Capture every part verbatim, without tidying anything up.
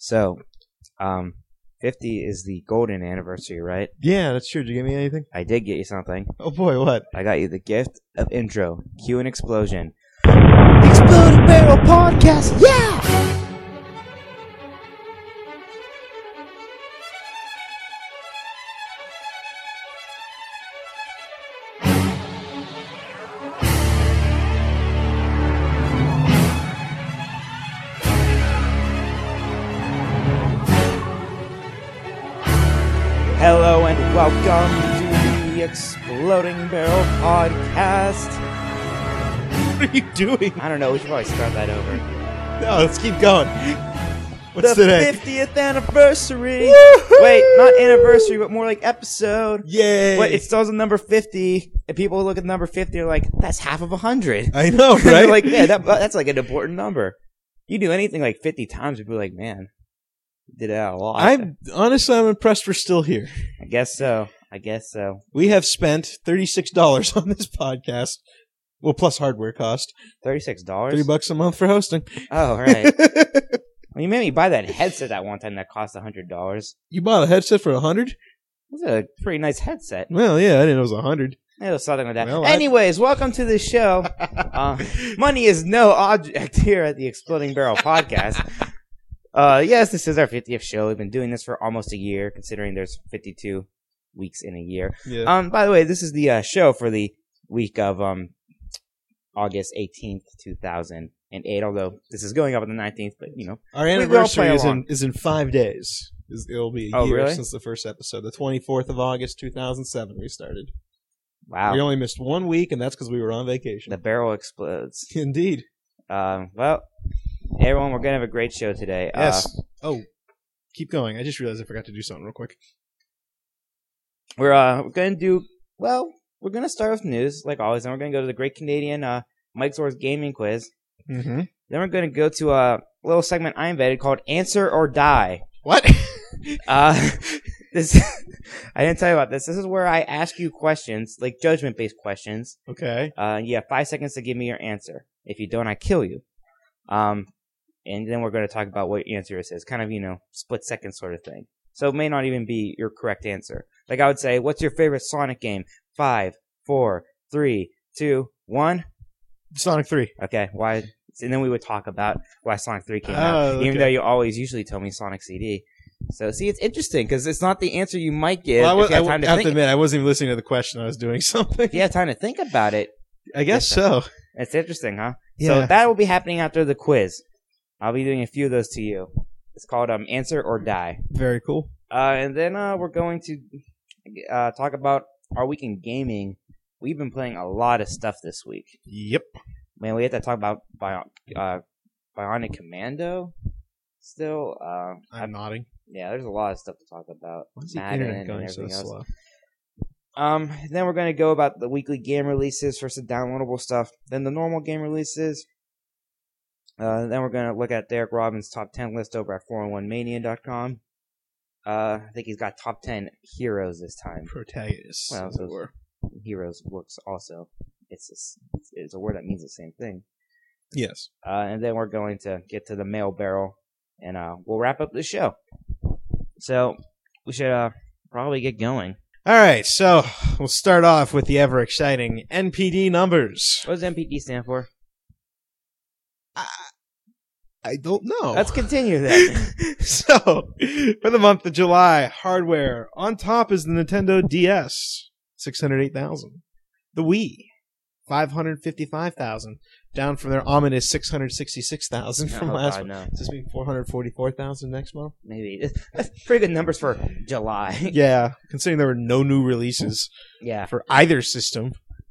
So, um, fifty is the golden anniversary, right? Yeah, that's true. Did you give me anything? I did get you something. Oh boy, what? I got you the gift of intro. Cue an explosion. Exploding Barrel Podcast, yeah! Hello and welcome to the Exploding Barrel Podcast. What are you doing? I don't know, we should probably start that over. No, let's keep going. What's the today? fiftieth anniversary. Woo-hoo! Wait, not anniversary, but more like episode. Yay! But it still has a number fifty, and people look at number fifty and are like, that's half of a hundred. I know, right? They're like, yeah, that, that's like an important number. You do anything like fifty times, you'd be like, man, you did that a lot. I'm honestly, I'm impressed we're still here. I guess so. I guess so. We have spent thirty-six dollars on this podcast. Well, plus hardware cost. thirty-six dollars? Thirty bucks a month for hosting. Oh, right. Well, you made me buy that headset that one time that cost one hundred dollars. You bought a headset for a hundred? It was a pretty nice headset. Well, yeah, I didn't know it was a hundred. It was something like that. Well, I- Anyways, welcome to the show. Uh, money is no object here at the Exploding Barrel Podcast. Uh, yes, this is our fiftieth show. We've been doing this for almost a year, considering there's fifty-two weeks in a year. Yeah. Um, by the way, this is the uh, show for the week of um August eighteenth, two thousand eight. Although this is going up on the nineteenth, but you know, Our we will anniversary play is in, along. is in five days. Is- It'll be a Oh, year really? since the first episode. The twenty-fourth of August, two thousand seven, we started. Wow, We only missed one week, and that's because we were on vacation. the barrel explodes. Indeed. Um, well, hey everyone, we're gonna have a great show today. Yes. Uh, oh, keep going. I just realized I forgot to do something real quick. we're uh we're gonna do well. We're gonna start with news, like always, and we're gonna go to the Great Canadian uh Mike Zor's gaming quiz. Mm-hmm. Then we're gonna go to a little segment I invented called Answer or Die. What? Uh, this I didn't tell you about this. This is where I ask you questions, like judgment-based questions. Okay. Uh, you have five seconds to give me your answer. If you don't, I kill you. Um, and then we're going to talk about what your answer is. Kind of, you know, split-second sort of thing. So it may not even be your correct answer. Like I would say, what's your favorite Sonic game? Five, four, three, two, one. Sonic three. Okay, why? And then we would talk about why Sonic three came Oh, out, okay. even though you always usually tell me Sonic C D. So, see, it's interesting because it's not the answer you might give Well, I, was, if you I have time to have think. to admit, I wasn't even listening to the question. I was doing something. If you have time to think about it, I guess so. it's interesting, huh? Yeah. So that will be happening after the quiz. I'll be doing a few of those to you. It's called um, Answer or Die. Very cool. Uh, and then uh, we're going to uh, talk about our week in gaming. We've been playing a lot of stuff this week. Yep. Man, we have to talk about Bio- uh, Bionic Commando still. Uh, I'm nodding. yeah, there's a lot of stuff to talk about. Why's the Madden internet and going so everything else. slow? Um, then we're going to go about the weekly game releases for some downloadable stuff. Then the normal game releases. Uh, then we're going to look at Derek Robbins' top ten list over at four oh one mania dot com. Uh, I think he's got top ten heroes this time. Protagonists. Well, as it so were. heroes works also. It's a, it's a word that means the same thing. Yes. Uh, and then we're going to get to the mail barrel, and uh, we'll wrap up the show. So we should uh, probably get going. All right, so we'll start off with the ever exciting N P D numbers. What does M P D stand for? I don't know. Let's continue then. So, for the month of July, hardware on top is the Nintendo D S, six hundred eight thousand. The Wii, five hundred fifty-five thousand, down from their ominous six hundred sixty-six thousand from Oh, last God, month. no. Does this mean four hundred forty-four thousand next month? Maybe. That's pretty good numbers for July. Yeah, considering there were no new releases Yeah. for either system.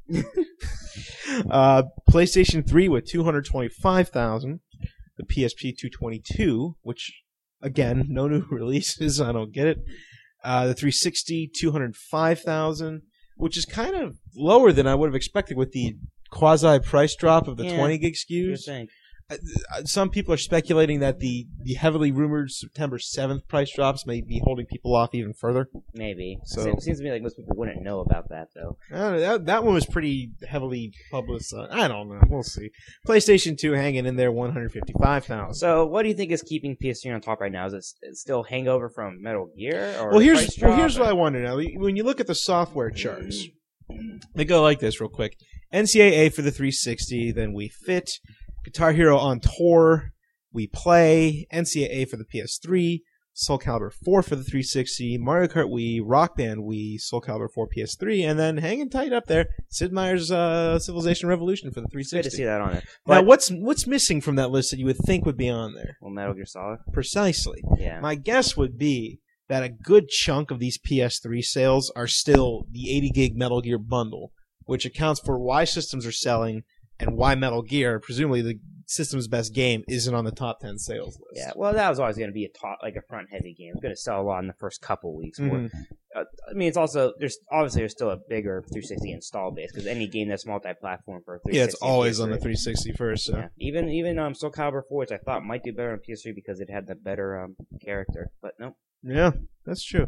uh, PlayStation three with two hundred twenty-five thousand. The P S P two twenty-two, which, again, no new releases. I don't get it. Uh, the three sixty, two hundred five thousand, which is kind of lower than I would have expected with the quasi price drop of the Yeah. twenty gig You SKUs. think? uh, some people are speculating that the, the heavily rumored September seventh price drops may be holding people off even further. Maybe. So- So it seems to me like most people wouldn't know about that, though. Uh, that, that one was pretty heavily publicized. I don't know. We'll see. PlayStation two hanging in there, one hundred fifty-five thousand. So what do you think is keeping P S three on top right now? Is it s- it's still hangover from Metal Gear? Or Well, here's price well, drop, here's what or- I want to know. When you look at the software charts, they go like this real quick. N C A A for the three sixty, then Wii Fit, Guitar Hero on Tour, We Play, N C A A for the P S three, Soul Calibur four for the three sixty, Mario Kart Wii, Rock Band Wii, Soul Calibur four P S three, and then hanging tight up there, Sid Meier's uh, Civilization Revolution for the three It's good to sixty. see that on it. Now, But, what's what's missing from that list that you would think would be on there? well, Metal Gear Solid. Precisely. Yeah. My guess would be that a good chunk of these P S three sales are still the eighty gig Metal Gear bundle, which accounts for why systems are selling and why Metal Gear, presumably the system's best game, isn't on the top ten sales list. Yeah, well, that was always going to be a top, like a front heavy game. It's going to sell a lot in the first couple weeks. More. Mhm. Uh, I mean, it's also there's obviously there's still a bigger three sixty install base because any game that's multi-platform for three sixty, Yeah, it's always P S three. on the three sixty first. So. Yeah. Even even um, Soul Calibur four, which I thought might do better on P S three because it had the better um, character, but no. Yeah, that's true.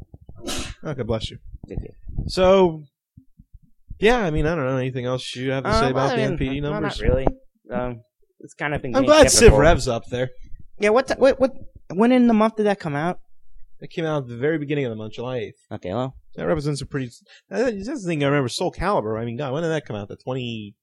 Okay, bless you. Did it. So, yeah, I mean, I don't know anything else you have to say Um, about I the mean, N P D well, numbers. not really. Um, it's kind of been. I'm getting glad Civ skeptical. Rev's up there. Yeah. What, t- what? What? When in the month did that come out? It came out at the very beginning of the month, July eighth. Okay. Well, That represents a pretty. That's the thing I remember. Soul Calibur. I mean, God, when did that come out? The twenty.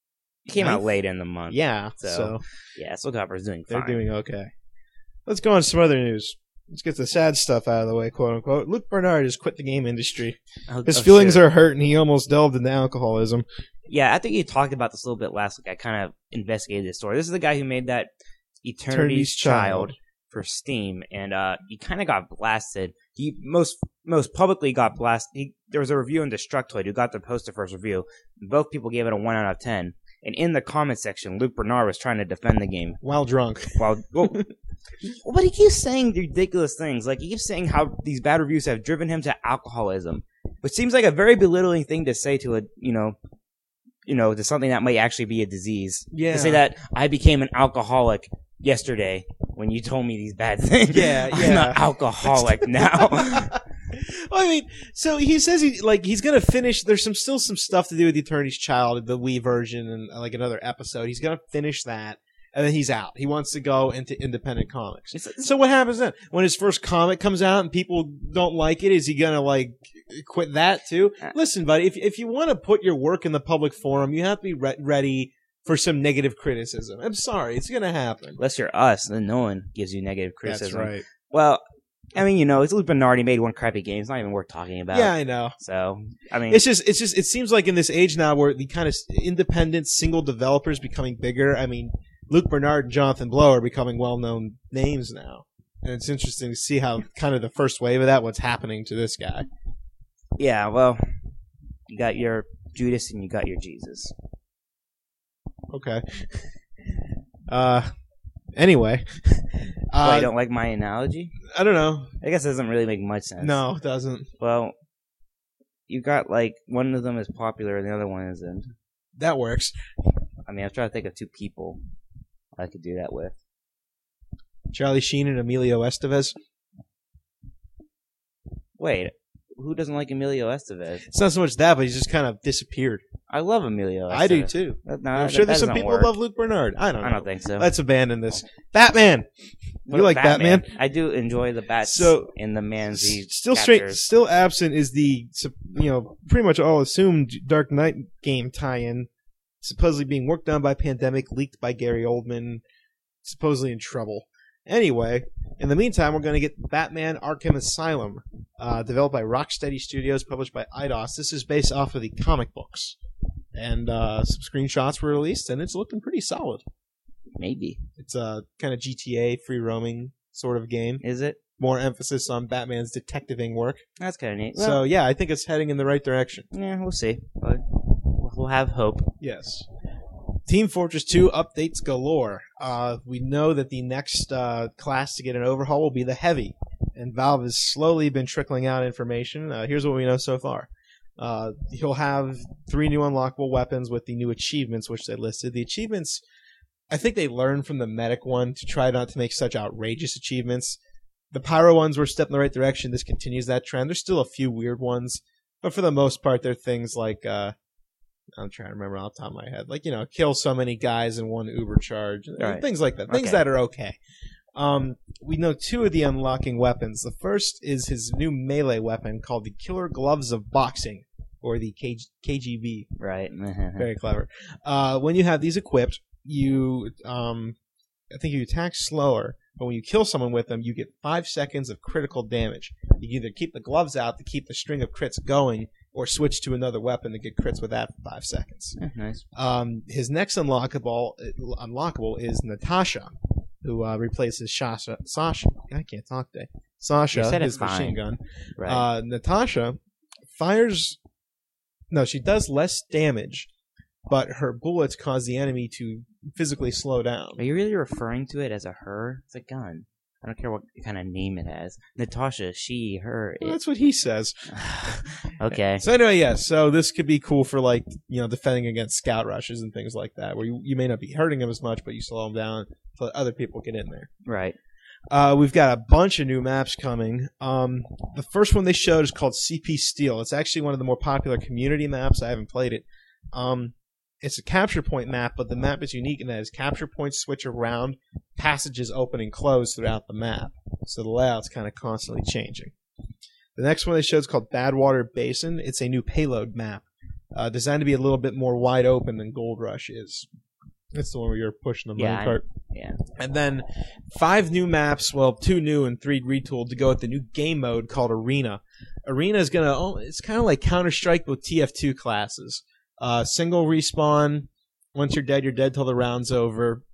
it came out Ninth? late in the month. Yeah, So, so Yeah. Soul Calibur is doing they're fine. doing okay. Let's go on to some other news. Let's get the sad stuff out of the way, quote unquote. Luke Bernard has quit the game industry. Oh, His oh, feelings shit. are hurt, and he almost delved into alcoholism. Yeah, I think you talked about this a little bit last week. I kind of investigated this story. This is the guy who made that Eternity's, Eternity's Child. Child. for Steam, and uh, he kind of got blasted. He most most publicly got blasted. He, there was a review in Destructoid who got to post the first review. Both people gave it a one out of ten. And in the comment section, Luke Bernard was trying to defend the game. While drunk. While, well, but he keeps saying ridiculous things. Like, he keeps saying how these bad reviews have driven him to alcoholism, which seems like a very belittling thing to say to a, you know, you know, to something that might actually be a disease. Yeah. To say that I became an alcoholic yesterday when you told me these bad things. Yeah, I'm yeah. not alcoholic now. Well, I mean, so he says he like he's gonna finish. There's some still some stuff to do with Eternity's Child, the Wii version, and uh, like another episode. He's gonna finish that, and then he's out. He wants to go into independent comics. It's- So what happens then? When his first comic comes out and people don't like it, is he gonna like quit that too? Uh, Listen, buddy, if if you want to put your work in the public forum, you have to be re- ready for some negative criticism. I'm sorry, it's gonna happen. Unless you're us, then no one gives you negative criticism. That's right. Well, I mean, you know, it's Luke Bernard. He made one crappy game. It's not even worth talking about. Yeah, I know. So, I mean, It's just, it's just, it seems like in this age now where the kind of independent single developers becoming bigger. I mean, Luke Bernard and Jonathan Blow are becoming well-known names now, and it's interesting to see how kind of the first wave of that, what's happening to this guy. yeah, well, you got your Judas and you got your Jesus. Okay. Uh, anyway, Well, uh, you don't like my analogy? I don't know. I guess it doesn't really make much sense. No, it doesn't. Well, you got like one of them is popular and the other one isn't. That works. I mean, I'm trying to think of two people I could do that with. Charlie Sheen and Emilio Estevez. Wait, who doesn't like Emilio Estevez? It's not so much that, but he's just kind of disappeared. I love Emilio Estevez. I do too. That, no, I'm that- sure that there's some doesn't people work. who love Luke Bernard. I don't know. I don't think so. Let's abandon this. Batman. What You about like Batman? I do enjoy the bats So, in the Manzi S- still straight, captures. still absent is the sup- you know pretty much all assumed Dark Knight game tie-in, supposedly being worked on by Pandemic, leaked by Gary Oldman, supposedly in trouble. Anyway, in the meantime, we're going to get Batman: Arkham Asylum, uh, developed by Rocksteady Studios, published by Eidos. This is based off of the comic books, and uh, some screenshots were released, and it's looking pretty solid. Maybe. It's a kind of G T A free roaming sort of game. Is it? More emphasis on Batman's detectiving work. That's kind of neat. Well, So yeah, I think it's heading in the right direction. yeah, we'll see. But we'll have hope. Yes. Team Fortress two updates galore. Uh, we know that the next uh, class to get an overhaul will be the Heavy, and Valve has slowly been trickling out information. Uh, here's what we know so far. Uh, he'll have three new unlockable weapons with the new achievements, which they listed. The achievements I think they learned from the medic one to try not to make such outrageous achievements. The pyro ones were a step in the right direction. This continues that trend. There's still a few weird ones, but for the most part, they're things like, uh, I'm trying to remember off the top of my head, like, you know, kill so many guys in one Uber charge, Right. things like that. Things Okay. that are okay. Um, we know two of the unlocking weapons. The first is his new melee weapon called the Killer Gloves of Boxing, or the K- KGB. Right. Very clever. Uh, when you have these equipped, you, um, I think you attack slower, but when you kill someone with them, you get five seconds of critical damage. You can either keep the gloves out to keep the string of crits going, or switch to another weapon to get crits with that for five seconds. Eh, nice. Um, his next unlockable unlockable is Natasha, who uh, replaces Sasha. Sasha, I can't talk today. Sasha, You said it his machine fine. gun. Right. Uh, Natasha fires. No, she does less damage, but her bullets cause the enemy to physically slow down. Are you really referring to it as a her? It's a gun. I don't care what kind of name it has. Natasha, she, her. Well, It. that's what he says. Okay. So anyway, yes. So this could be cool for like you know defending against scout rushes and things like that, where you, you may not be hurting them as much, but you slow them down so that other people get in there. Right. Uh, we've got a bunch of new maps coming. Um, the first one they showed is called C P Steel. It's actually one of the more popular community maps. I haven't played it. Um, it's a capture point map, but the map is unique in that its capture points switch around, passages open and close throughout the map. So the layout's kind of constantly changing. The next one they showed is called Badwater Basin. It's a new payload map, uh, designed to be a little bit more wide open than Gold Rush is. That's the one where you're pushing the Yeah, minecart. Yeah. And then five new maps, well, two new and three retooled to go with the new game mode called Arena. Arena is going to, oh, it's kind of like Counter-Strike with T F two classes. Uh, single respawn. Once you're dead, you're dead till the round's over.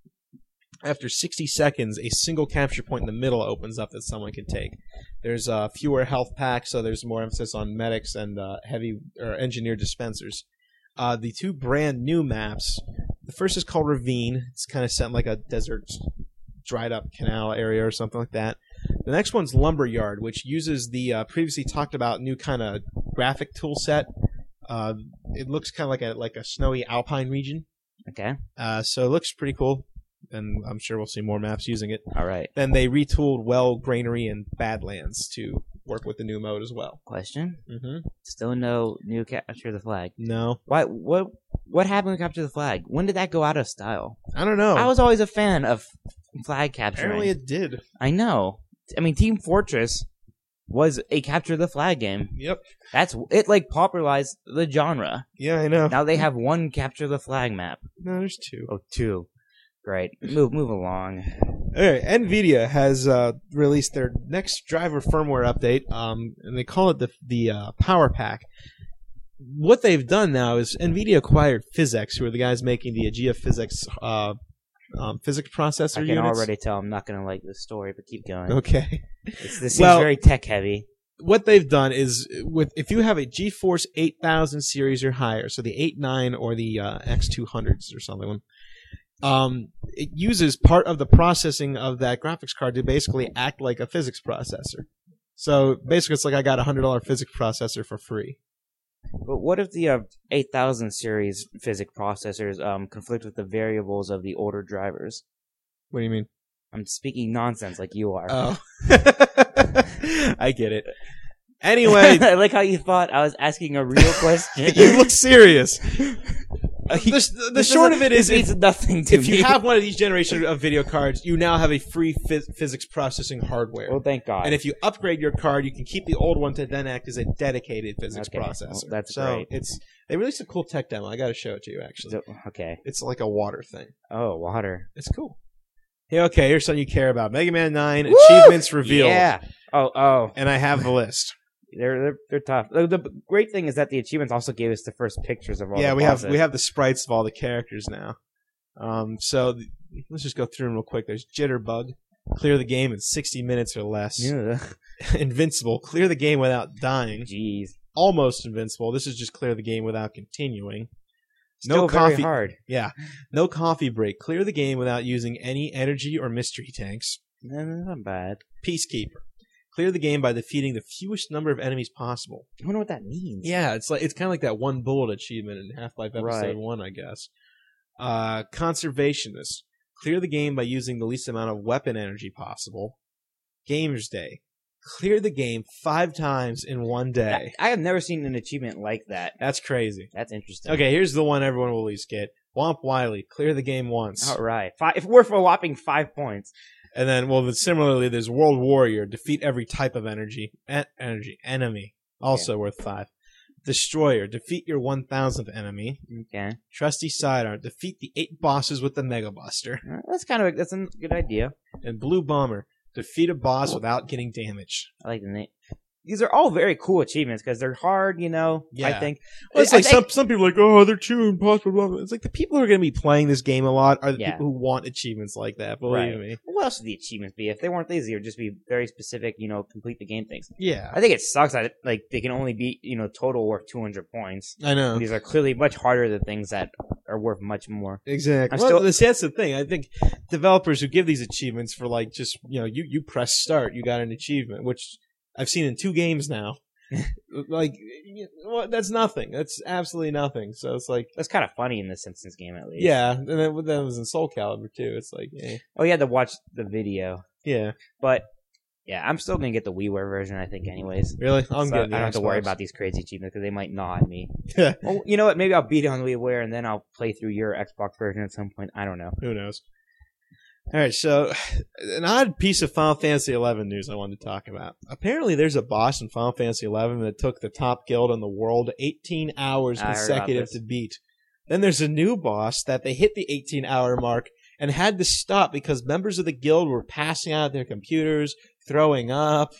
After sixty seconds, a single capture point in the middle opens up that someone can take. There's uh, fewer health packs, so there's more emphasis on medics and uh, heavy or engineered dispensers. Uh, the two brand new maps. The first is called Ravine. It's kind of set in like a desert, dried up canal area or something like that. The next one's Lumberyard, which uses the uh, previously talked about new kind of graphic tool set. Uh, it looks kind of like a like a snowy alpine region. Okay. Uh, so it looks pretty cool, and I'm sure we'll see more maps using it. All right. Then they retooled Well, Granary, and Badlands to work with the new mode as well. Question. Mm-hmm. Still no new capture the flag. No, Why? What? What happened with capture the flag? When did that go out of style? I don't know. I was always a fan of flag capturing. Apparently it did. I know. I mean, Team Fortress was a capture the flag game. Yep. That's it. Like popularized the genre. Yeah, I know. Now they have one capture the flag map. No, there's two. Oh, two. Great. Move, move along. Alright, NVIDIA has uh, released their next driver firmware update, um, and they call it the the uh, Power Pack. What they've done now is NVIDIA acquired PhysX, who are the guys making the Aegea Physics uh, um, physics processor I can units. already tell I'm not going to like this story, but keep going. Okay. It's, this seems Well- very tech heavy. What they've done is, with if you have a GeForce eight thousand series or higher, so the eight nine or the uh, X two hundreds or something, um, it uses part of the processing of that graphics card to basically act like a physics processor. So basically, it's like I got a hundred dollar physics processor for free. But what if the uh, eight thousand series physics processors um, conflict with the variables of the older drivers? What do you mean? I'm speaking nonsense like you are. Oh, I get it. Anyway, I like how you thought I was asking a real question. you look serious. Uh, The, the This short doesn't- of it is, this if, means nothing to if me. you have one of these generation of video cards, you now have a free phys- physics processing hardware. well, thank God. And if you upgrade your card, you can keep the old one to then act as a dedicated physics Okay, well, processor. that's so great. it's they released a cool tech demo. I got to show it to you. Actually, So- okay. it's like a water thing. Oh, water. It's cool. Yeah, okay, here's something you care about: Mega Man nine achievements revealed. Yeah. Oh, oh. And I have the list. They're they're, they're tough. The, the great thing is that the achievements also gave us the first pictures of all. Yeah, the we have bosses. we have the sprites of all the characters now. Um, so the, let's just go through them real quick. There's Jitterbug, clear the game in sixty minutes or less. Ugh. Invincible, clear the game without dying. Jeez. Almost invincible. This is just clear the game without continuing. Still No very coffee. hard. Yeah, no coffee break. Clear the game without using any energy or mystery tanks. No, no, not bad. Peacekeeper, clear the game by defeating the fewest number of enemies possible. I wonder what that means. Yeah, it's like it's kind of like that one bullet achievement in Half-Life Episode Right. One, I guess. Uh, conservationist, Clear the game by using the least amount of weapon energy possible. Gamer's Day. Clear the game five times in one day. I have never seen an achievement like that. That's crazy. That's interesting. Okay, here's the one everyone will at least get. Womp Wiley. Clear the game once. All right. Five, if we're for a whopping five points. And then, well, similarly, there's World Warrior. Defeat every type of energy. En- energy. Enemy. Also yeah. worth five. Destroyer. Defeat your one thousandth enemy. Okay. Trusty Sidearm. Defeat the eight bosses with the Mega Buster. That's kind of a, that's a good idea. And Blue Bomber. Defeat a boss without getting damage. I like the name. These are all very cool achievements because they're hard, you know. Yeah. I think. Well, it's I like think, some some people are like, oh, they're too impossible. Blah, blah. It's like the people who are going to be playing this game a lot are the yeah. people who want achievements like that. Believe right. me. What else would the achievements be? If they weren't these, they would just be very specific. You know, complete the game things. Yeah. I think it sucks that like they can only be you know total worth two hundred points. I know. And these are clearly much harder than things that are worth much more. Exactly. I'm well, still, that's the thing. I think developers who give these achievements for like just you know you you press start, you got an achievement, which I've seen in two games now. like, well, that's nothing. That's absolutely nothing. So it's like that's kind of funny in the Simpsons game, at least. Yeah, and then that was in Soul Calibur too. It's like, eh. oh, you had to watch the video. Yeah, but yeah, I'm still gonna get the WiiWare version. I think, anyways. Really, I'm so getting. I don't Xbox. have to worry about these crazy achievements because they might gnaw at me. Yeah. Well, you know what? Maybe I'll beat it on WiiWare and then I'll play through your Xbox version at some point. I don't know. Who knows? All right, so an odd piece of Final Fantasy eleven news I wanted to talk about. Apparently, there's a boss in Final Fantasy eleven that took the top guild in the world eighteen hours consecutive to beat. Then there's a new boss that they hit the eighteen hour mark and had to stop because members of the guild were passing out their computers, throwing up.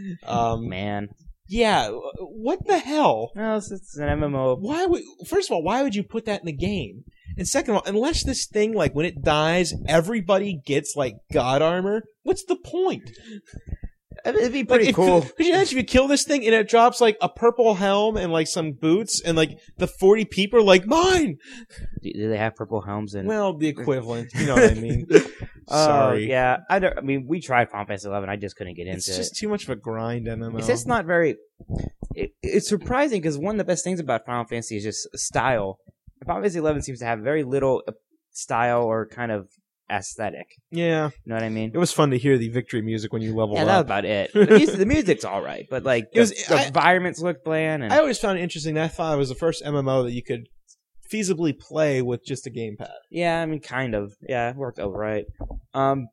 Um, Man. Yeah, what the hell? No, it's, it's an M M O. Why would? First of all, why would you put that in the game? And second of all, unless this thing, like, when it dies, everybody gets, like, god armor, what's the point? It'd be pretty like, cool. Could, could you imagine if you kill this thing and it drops, like, a purple helm and, like, some boots and, like, the forty people are like, mine! Do, do they have purple helms? And Well, the equivalent. You know what I mean. Sorry. Uh, yeah. I, don't, I mean, we tried Final Fantasy eleven. I just couldn't get into it. It's just it. too much of a grind M M O. It's just not very... It, it's surprising because one of the best things about Final Fantasy is just style. Final Fantasy eleven seems to have very little style or kind of aesthetic. Yeah. You know what I mean? It was fun to hear the victory music when you level yeah, up. Yeah, that was about it. The, music, the music's all right, but like the, it was, the I, environments look bland. And, I always found it interesting that I thought it was the first M M O that you could feasibly play with just a gamepad. Yeah, I mean, kind of. Yeah, it worked out right. Um,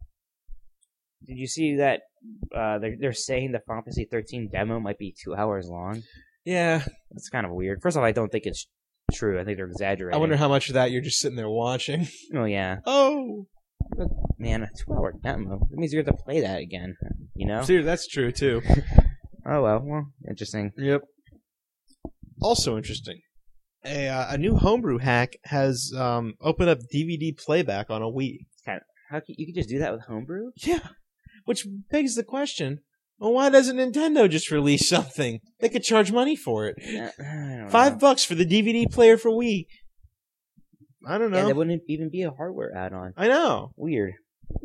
did you see that uh, they're, they're saying the Final Fantasy thirteen demo might be two hours long? Yeah. That's kind of weird. First of all, I don't think it's true. I think they're exaggerating. I wonder how much of that you're just sitting there watching. Oh, yeah. Oh! But, man, a two-hour demo. That means you have to play that again, you know? Dude, that's true, too. Oh, well. Well, interesting. Yep. Also interesting. A uh, a new homebrew hack has um, opened up D V D playback on a Wii. Kind of, how can, you could just do that with homebrew? Yeah. Which begs the question, well, why doesn't Nintendo just release something? They could charge money for it. Uh, I don't Five know. bucks for the D V D player for Wii. I don't know. Yeah, there wouldn't even be a hardware add-on. I know. Weird.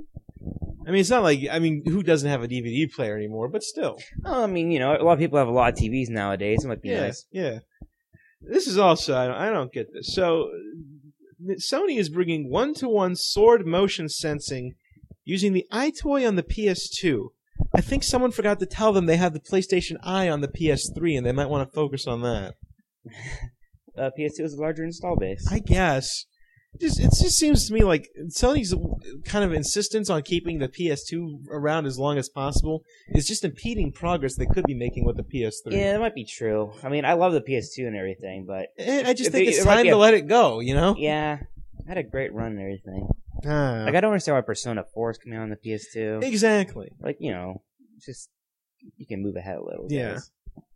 I mean, it's not like, I mean, who doesn't have a D V D player anymore, but still. Oh, I mean, you know, a lot of people have a lot of T Vs nowadays. It might be yeah, nice. Yeah. This is also, I don't, I don't get this. So, Sony is bringing one-to-one sword motion sensing using the iToy on the P S two. I think someone forgot to tell them they have the PlayStation Eye on the P S three, and they might want to focus on that. uh, P S two is a larger install base. I guess. It just, it just seems to me like Sony's kind of insistence on keeping the P S two around as long as possible is just impeding progress they could be making with the P S three. Yeah, that might be true. I mean, I love the P S two and everything, but... I just think it, it's it time to a, let it go, you know? Yeah. It had a great run and everything. Ah. Like, I don't understand why Persona four is coming out on the P S two. Exactly. Like, you know, just... You can move ahead a little. Yeah. Guys.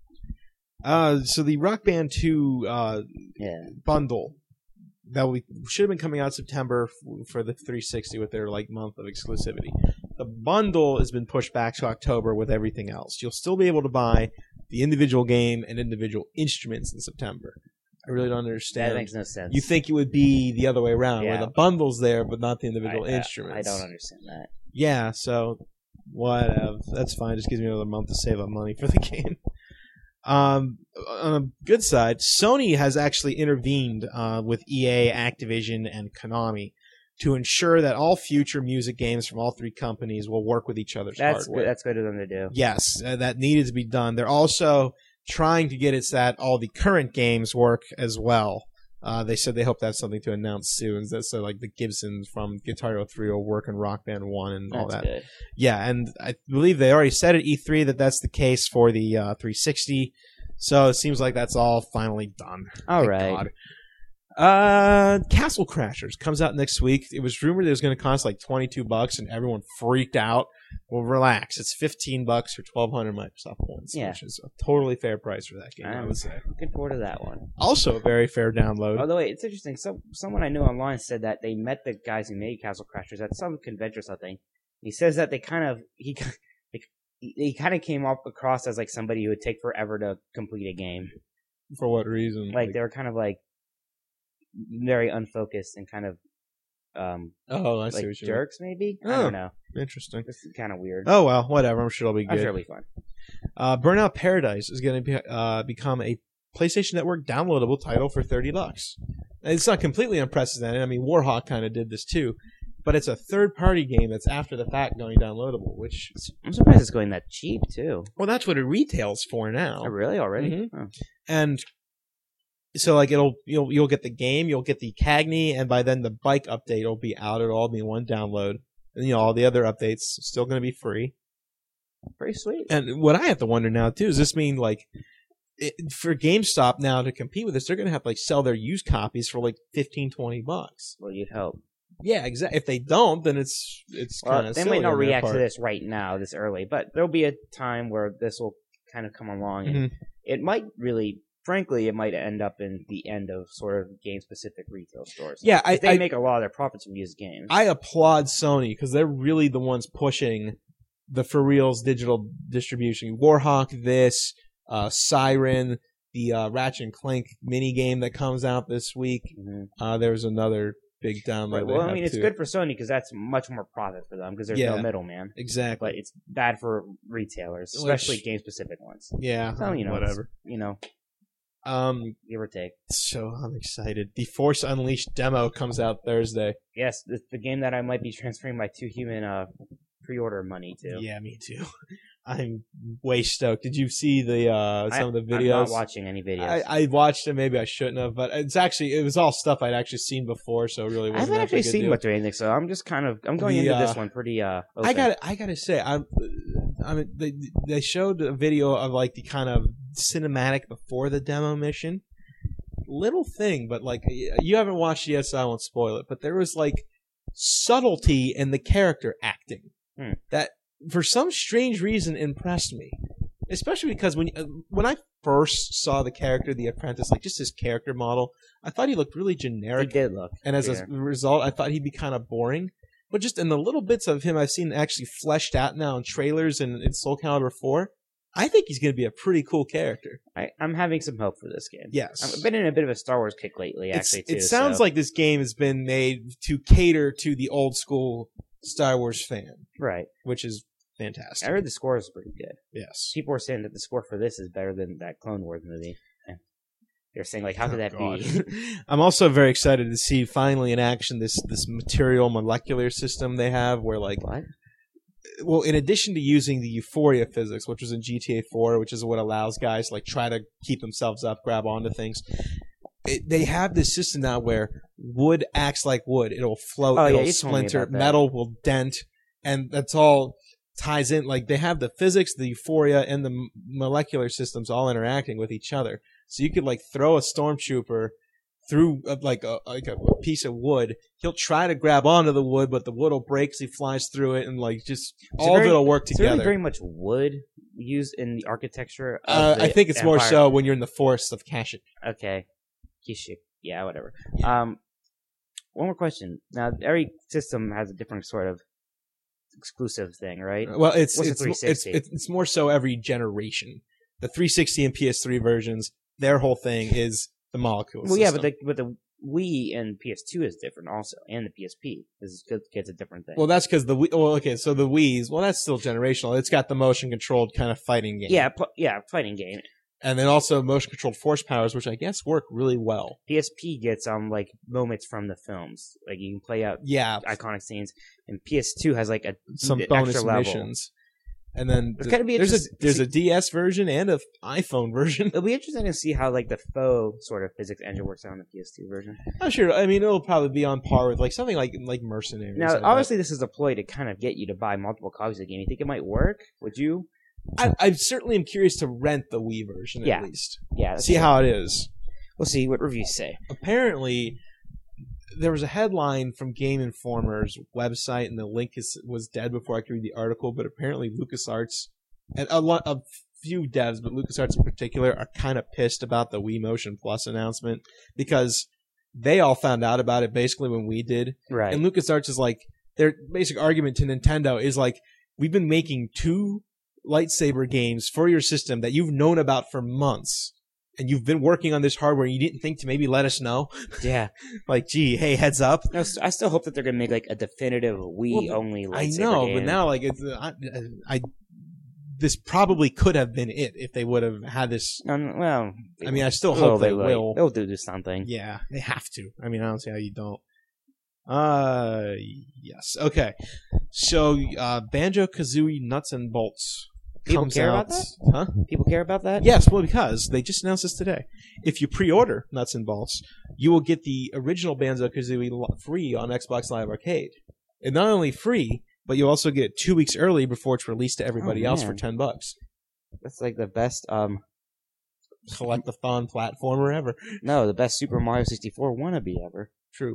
Uh, so the Rock Band two uh, yeah. bundle that we should have been coming out September for the three sixty with their like month of exclusivity. The bundle has been pushed back to October with everything else. You'll still be able to buy the individual game and individual instruments in September. I really don't understand. That makes no sense. You think it would be the other way around, yeah. where the bundle's there but not the individual I, instruments. I don't understand that. Yeah, so whatever. That's fine. Just gives me another month to save up money for the game. Um, on a good side, Sony has actually intervened uh, with E A, Activision, and Konami to ensure that all future music games from all three companies will work with each other's That's hardware. good. That's good of them to do. Yes, uh, that needed to be done. They're also trying to get it so that all the current games work as well. Uh, they said they hope to have something to announce soon. So, so like the Gibsons from Guitar Hero three will work in Rock Band one and all That's that. good. Yeah, and I believe they already said at E three that that's the case for the uh, three sixty. So it seems like that's all finally done. All Thank right. God. Uh, Castle Crashers comes out next week. It was rumored it was going to cost like twenty-two bucks, and everyone freaked out. Well, relax. It's fifteen bucks or twelve hundred Microsoft points, Yeah. which is a totally fair price for that game, I I'm would say. looking forward to that one. Also, a very fair download. By the way, it's interesting. So, someone I knew online said that they met the guys who made Castle Crashers at some convention or something. He says that they kind of he like, he, he kind of came up across as like somebody who would take forever to complete a game. For what reason? Like they were kind of like very unfocused and kind of um oh, I see like what you jerks, maybe. I Oh. don't know. mean. Interesting. This is kind of weird. Oh well, whatever. I'm sure it'll be I'm good. sure it'll be fun. Uh, Burnout Paradise is going to be, uh, become a PlayStation Network downloadable title for thirty bucks. It's not completely unprecedented. I mean, Warhawk kind of did this too, but it's a third-party game that's after the fact going downloadable. Which, I'm surprised it's going that cheap too. well, that's what it retails for now. Oh, really? Already? Mhm. Oh. And so, like, it'll you'll you'll get the game, you'll get the Cagney, and by then the bike update will be out. It'll all be in one download, and you know all the other updates still going to be free. Pretty sweet. And what I have to wonder now too, does this mean like it, for GameStop now to compete with this, they're going to have to like sell their used copies for like fifteen, twenty bucks? Well, you'd hope. Yeah, exactly. If they don't, then it's it's Well, kind of they might not react to this right now, this early, but there'll be a time where this will kind of come along, and Mhm. it might really, frankly, it might end up in the end of sort of game-specific retail stores. Yeah, I they I, make a lot of their profits from used games. I applaud Sony because they're really the ones pushing the for reals digital distribution. Warhawk, this uh, Siren, the uh, Ratchet and Clank mini game that comes out this week. Mhm. Uh, there's another big download. Right, they well, I have, mean, it's too. good for Sony because that's much more profit for them because there's Yeah. no middleman. Exactly. But it's bad for retailers, Which- especially game-specific ones. Yeah. So, you know, it's- whatever. You know, Um. give or take. So I'm excited. The Force Unleashed demo comes out Thursday. Yes, the, the game that I might be transferring my two human uh, pre-order money to. Yeah, me too. I'm way stoked. Did you see the uh, some I, of the I'm videos? not watching any videos. I, I watched it. Maybe I shouldn't have, but it's actually it was all stuff I'd actually seen before, so it really I wasn't. haven't that actually big a seen deal. much of anything, so I'm just kind of I'm going The, into uh, this one pretty. Uh, open. I got I got to say I I mean they they showed a video of like the kind of cinematic before the demo mission. Little thing, but like you haven't watched it yet, so I won't spoil it. But there was like subtlety in the character acting Hmm. that, for some strange reason, impressed me. Especially because when uh, when I first saw the character, the apprentice, like just his character model, I thought he looked really He generic, did look, and as a yeah. result, I thought he'd be kind of boring. But just in the little bits of him I've seen actually fleshed out now in trailers and in Soul Calibur four, I think he's going to be a pretty cool character. I, I'm having some hope for this game. Yes. I've been in a bit of a Star Wars kick lately, It's- actually. Too, it sounds so- like this game has been made to cater to the old school Star Wars fan, right. which is fantastic. I heard the score is pretty good. Yes. People were saying that the score for this is better than that Clone Wars movie. And they're saying like, how could Oh, that God. be? I'm also very excited to see finally in action this this material molecular system they have where like What? well in addition to using the euphoria physics which was in G T A four which is what allows guys to, like try to keep themselves up, grab onto things. It, they have this system now where wood acts like wood. It'll float, Oh, yeah, it'll you told me splinter, about that. metal will dent, and that's all ties in. Like they have the physics, the euphoria, and the m- molecular systems all interacting with each other. So you could like throw a stormtrooper through uh, like a like a piece of wood. He'll try to grab onto the wood, but the wood will break as he flies through it, and like just it all very- of it'll work Is there together. really very much wood used in the architecture? Of uh, the I think it's more Empire? so when you're in the forest of Kashyyyk. Okay. Kishik. Yeah, whatever. Um, one more question. Now, every system has a different sort of exclusive thing, right? Well, it's What's a it's, three it's sixty? it's it's more so every generation. The three sixty and P S three versions, their whole thing is the molecule Well, yeah, system. but the but the Wii and P S two is different also, and the P S P is gets a different thing. well, that's because the Wii. Well, okay, so the Wii's. Well, that's still generational. It's got the motion controlled kind of fighting game. yeah, pl- yeah, fighting game. And then also motion controlled force powers, which I guess work really well. P S P gets um like moments from the films, like you can play out Yeah, iconic scenes, and P S two has like a some an bonus extra level. missions. And then It's th- gonna be there's a interest- there's see- a D S version and a iPhone version. It'll be interesting to see how like the faux sort of physics engine works out on the P S two version. I'm sure. I mean, it'll probably be on par with like something like like Mercenaries. Now, I bet. obviously, this is a ploy to kind of get you to buy multiple copies of the game. You think it might work? Would you? I, I certainly am curious to rent the Wii version Yeah. at least. Yeah. that's See true. how it is. We'll see what reviews say. Apparently, there was a headline from Game Informer's website, and the link is, was dead before I could read the article. But apparently, LucasArts and a lot a few devs, but LucasArts in particular, are kind of pissed about the Wii Motion Plus announcement because they all found out about it basically when we did. Right. And LucasArts is like, their basic argument to Nintendo is like, we've been making two lightsaber games for your system that you've known about for months, and you've been working on this hardware, and you didn't think to maybe let us know. Yeah. Like, gee, hey, heads up. No, I still hope that they're gonna make like a definitive Wii Well, only I lightsaber know, game. but now, like, it's, uh, I, I, this probably could have been it if they would have had this. No, no, well, I mean, I still oh, hope they will. will. They'll do something. Yeah, they have to. I mean, I don't see how you don't. Uh, yes. Okay. So, uh, Banjo-Kazooie Nuts and Bolts. People comes care out, about that? Huh? People care about that? Yes, well, because they just announced this today. If you pre-order Nuts and Bolts, you will get the original Banjo-Kazooie lo- free on Xbox Live Arcade. And not only free, but you'll also get it two weeks early before it's released to everybody Oh, else man. for ten bucks. That's like the best. Um, Collect-a-thon platformer ever. no, the best Super Mario sixty-four wannabe ever. True.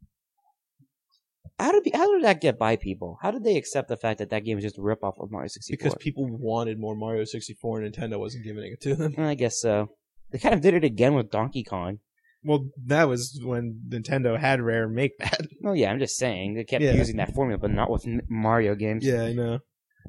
How did how did that get by people? How did they accept the fact that that game was just a ripoff of Mario sixty-four? Because people wanted more Mario sixty-four and Nintendo wasn't giving it to them. I guess so. They kind of did it again with Donkey Kong. Well, that was when Nintendo had Rare make that. Oh yeah, I'm just saying they kept Yeah. using that formula, but not with N- Mario games. Yeah, I know.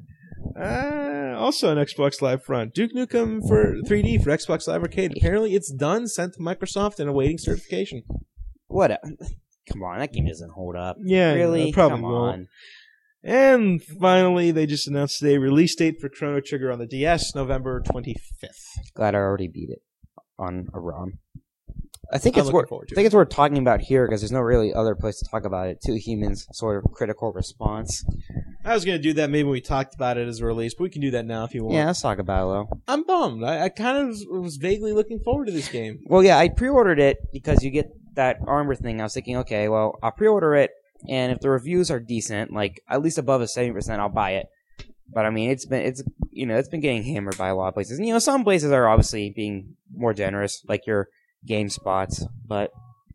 Uh, also on Xbox Live front, Duke Nukem for three D for Xbox Live Arcade. Apparently, it's done, sent to Microsoft, and awaiting certification. What? A, come on, that game doesn't hold up. Yeah, Really? it probably Come won't. on. And finally, they just announced today release date for Chrono Trigger on the D S, November twenty-fifth. Glad I already beat it on a ROM. I think I'm it's looking worth. forward to I think it's worth talking about here because there's no really other place to talk about it. Two Humans, sort of critical response. I was going to do that maybe when we talked about it as a release, but we can do that now if you want. Yeah, let's talk about it, though. I'm bummed. I, I kind of was, was vaguely looking forward to this game. Well, yeah, I pre-ordered it because you get that armor thing. I was thinking, okay, well, I'll pre-order it, and if the reviews are decent, like at least above a seventy percent, I'll buy it. But I mean, it's been it's you know it's been getting hammered by a lot of places. And, you know, some places are obviously being more generous, like your GameSpots, but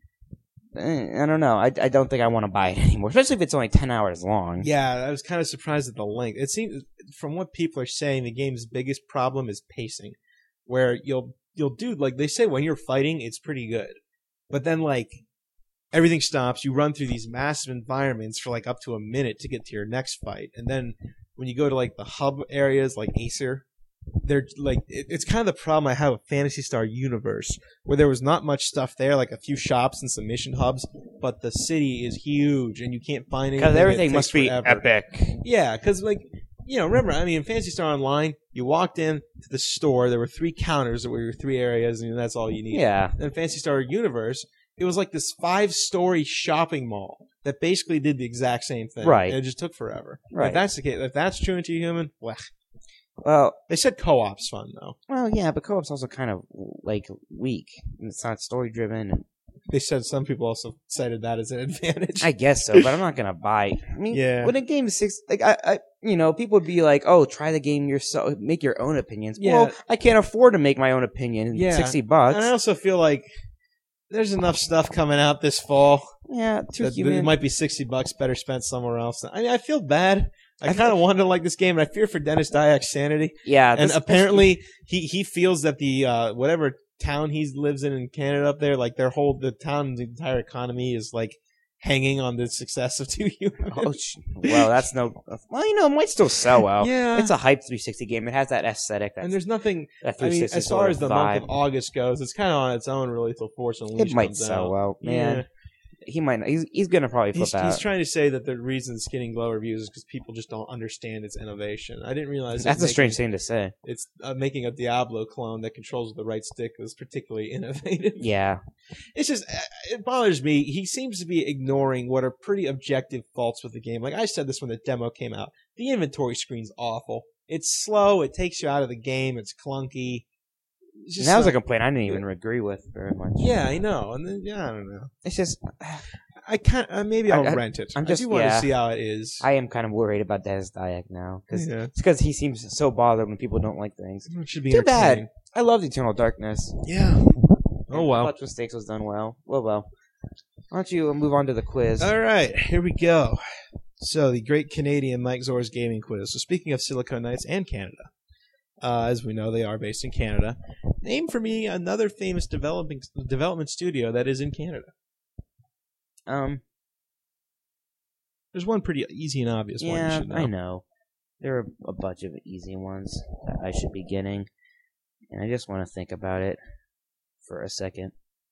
eh, I don't know. I, I don't think I want to buy it anymore, especially if it's only ten hours long. Yeah, I was kind of surprised at the length. It seems, from what people are saying, the game's biggest problem is pacing, where you'll you'll do like they say when you're fighting, it's pretty good, but then like everything stops. You run through these massive environments for like up to a minute to get to your next fight, and then when you go to like the hub areas like Acer, they're like it, it's kind of the problem I have with Phantasy Star Universe, where there was not much stuff there, like a few shops and some mission hubs, but the city is huge and you can't find anything. Because everything It must takes be forever. epic. Yeah, because like you know, remember, I mean, in Phantasy Star Online, you walked in to the store, there were three counters that were your three areas, and that's all you needed. Yeah. In Phantasy Star Universe, it was like this five-story shopping mall that basically did the exact same thing. Right. And it just took forever. Right. If that's the case, if that's true in Two Human, well, Well, they said co-op's fun though. well, yeah, but co-op's also kind of like weak. It's not story driven. And They said some people also cited that as an advantage. I guess so, but I'm not gonna buy. I mean, Yeah. when a game is six, like I, I, you know, people would be like, "Oh, try the game yourself, make your own opinions." Yeah. Well, I can't afford to make my own opinion. Yeah. Sixty bucks. and I also feel like there's enough stuff coming out this fall. Yeah, Two that Human. It might be sixty bucks better spent somewhere else. I mean, I feel bad. I I kind of wanted to like this game, and I fear for Dennis Dyak's sanity. yeah, And this- apparently, he, he feels that the uh, whatever town he lives in in Canada up there, like their whole the town's entire economy is like hanging on the success of Two Human. Oh, sh- well, that's no. Well, you know, it might still sell well. Yeah. It's a hype three sixty game. It has that aesthetic. That's, And there's nothing. that I mean, 360 as far sort as of the vibe. month of August goes, it's kind of on its own really till Force Unleashed It might comes sell out. well, man. Yeah. he might. Not, he's he's gonna probably flip He's, out. he's trying to say that the reason it's getting low reviews is because people just don't understand its innovation. I didn't realize That's it's a strange making, thing to say. It's uh, making a Diablo clone that controls with the right stick was particularly innovative. Yeah, It's just uh, it bothers me. He seems to be ignoring what are pretty objective faults with the game. Like I said this when the demo came out. The inventory screen's awful. It's slow. It takes you out of the game. It's clunky. It's and just that was a like- complaint I didn't even agree with very much. Yeah, I know. And then, yeah, I don't know. It's just I can't. Uh, maybe I'll I- I- rent it. I'm just- I do want yeah. to see how it is. I am kind of worried about Dennis Dyack now because Yeah. it's because he seems so bothered when people don't like things. It should be Too bad. entertaining. I loved Eternal Darkness. Yeah. Oh well. Clutch Mistakes was done well. Well, well. Why don't you move on to the quiz? All right, here we go. So the great Canadian Mike Zor's gaming quiz. So speaking of Silicon Knights and Canada, uh, as we know, they are based in Canada. Name for me another famous developing development studio that is in Canada. Um. There's one pretty easy and obvious one. You Yeah, should know. I know. There are a bunch of easy ones that I should be getting, and I just want to think about it for a second.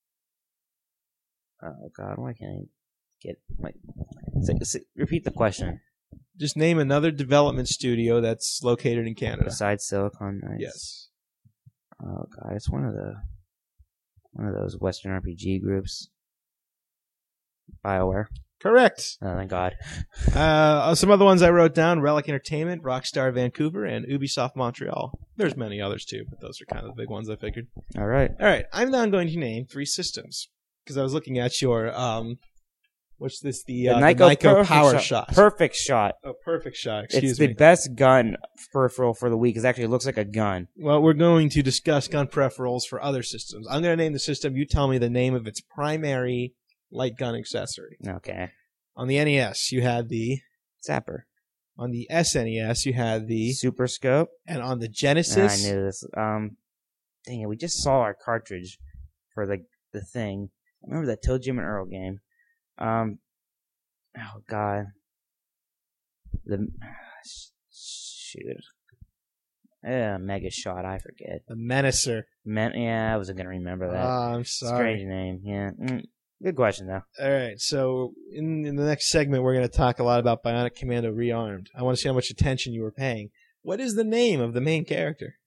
Oh God, why can't I get my? Say, say, repeat the question. Just name another development studio that's located in Canada. Besides Silicon Knights. Yes. Oh God, it's one of the one of those Western R P G groups. BioWare. Correct. Oh, thank God. Uh, some other ones I wrote down: Relic Entertainment, Rockstar Vancouver, and Ubisoft Montreal. There's many others too, but those are kind of the big ones I figured. All right. All right, I'm now going to name three systems because I was looking at your um, what's this? The, uh, the Nyko Nyko Perfect Power Shot. Shot. Perfect shot. Oh, perfect shot. Excuse It's the me. best gun peripheral for the week. Because actually, it looks like a gun. Well, we're going to discuss gun peripherals for other systems. I'm going to name the system. You tell me the name of its primary light gun accessory. Okay. On the N E S, you had the. Zapper. On the S N E S, you had the. Super scope. And on the Ah, I Genesis, knew this. Um, dang it, we just saw our cartridge for the the thing. Remember that Toe Jim and Earl game? Um, oh God, the shoot, yeah, Mega Shot. I forget. the Menacer. Man, yeah, I wasn't gonna remember that. Oh, I'm sorry. Strange name. Yeah, mm, good question though. All right, so in, in the next segment, we're going to talk a lot about Bionic Commando Rearmed. I want to see how much attention you were paying. What is the name of the main character?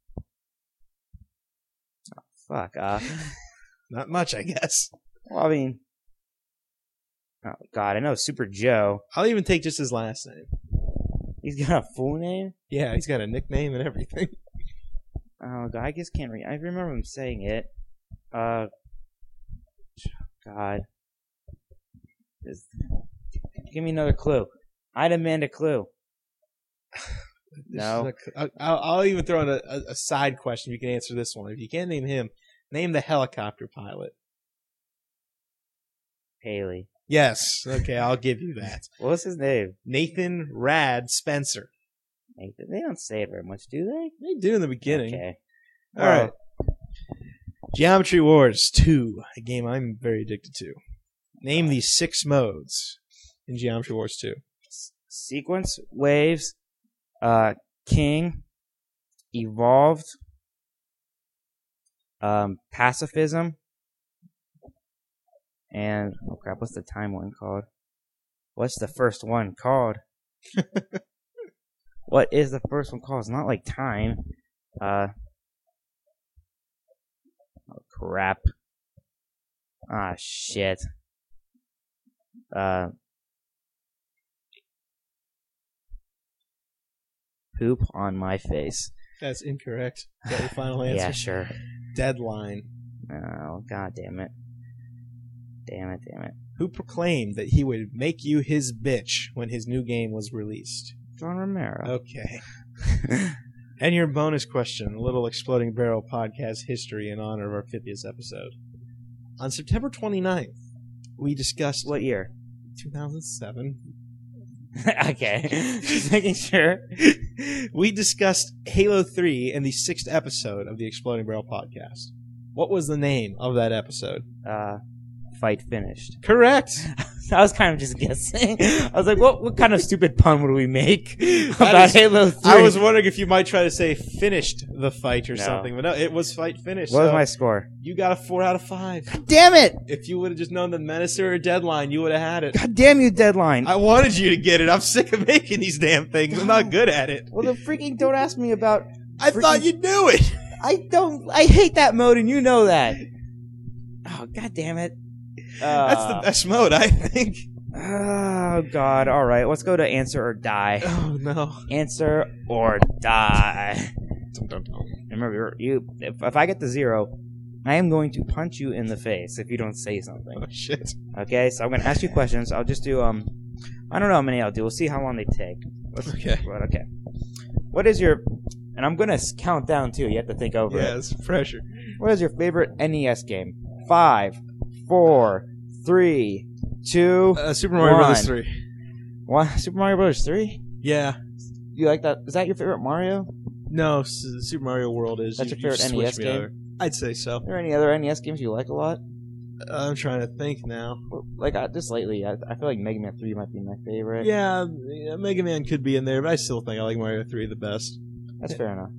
Fuck. Uh, Not much, I guess. well, I mean, oh God, I know Super Joe. I'll even take just his last name. He's got a full name. Yeah, he's got a nickname and everything. Oh God, I just can't read. I remember him saying it. Uh, God, This- give me another clue. I demand a clue. No. This is a- I'll, I'll even throw in a, a, a side question. You can answer this one. If you can't name him, name the helicopter pilot. Haley. Yes. Okay, I'll give you that. What was his name? Nathan Rad Spencer. Nathan. They don't say it very much, do they? They do in the beginning. Okay. All right. Geometry Wars two, a game I'm very addicted to. Name the six modes in Geometry Wars two. Sequence, waves, uh, king, evolved, um, pacifism, and oh crap, what's the time one called? What's the first one called? What is the first one called? It's not like time. Uh, oh crap. Ah shit. Uh. Poop on my face. That's incorrect. Is that your final answer? Yeah, sure. Deadline. Oh, god damn it. Damn it, damn it. Who proclaimed that he would make you his bitch when his new game was released? John Romero. Okay. And your bonus question, a little Exploding Barrel podcast history in honor of our fiftieth episode. On September twenty-ninth, we discussed What year? two thousand seven. Okay. Just making sure. We discussed Halo three in the sixth episode of the Exploding Barrel podcast. What was the name of that episode? Uh, fight finished. Correct. I was kind of just guessing. I was like, what what kind of stupid pun would we make about That is- Halo three? I was wondering if you might try to say finished the fight or No. something, but no, it was fight finished. What was so my score? you got a four out of five. Damn it! If you would have just known the Menacer or Deadline, you would have had it. God damn you, Deadline. I wanted you to get it. I'm sick of making these damn things. I'm not good at it. well, then freaking don't ask me about... I freaking- thought you knew it. I don't... I hate that mode, and you know that. Oh, god damn it. Uh, That's the best mode, I think. Oh, God. All right, let's go to answer or die. Oh, no. Answer or die. Remember, you. If, if I get the zero, I am going to punch you in the face if you don't say something. Oh, shit. Okay, so I'm going to ask you questions. I'll just do, um... I don't know how many I'll do. We'll see how long they take. Let's, Okay. but okay. What is your... And I'm going to count down, too. You have to think over it. Yeah, it's pressure. What is your favorite N E S game? Five, four, three, two, Uh, Super Mario One. Brothers three. one. Super Mario Bros. three? Yeah. You like that? Is that your favorite Mario? No, S- Super Mario World is. That's you- your you favorite N E S switched me game? over. I'd say so. Are there any other N E S games you like a lot? I'm trying to think now. Like, uh, just lately, I, I feel like Mega Man three might be my favorite. Yeah, yeah, Mega Man could be in there, but I still think I like Mario three the best. That's fair enough.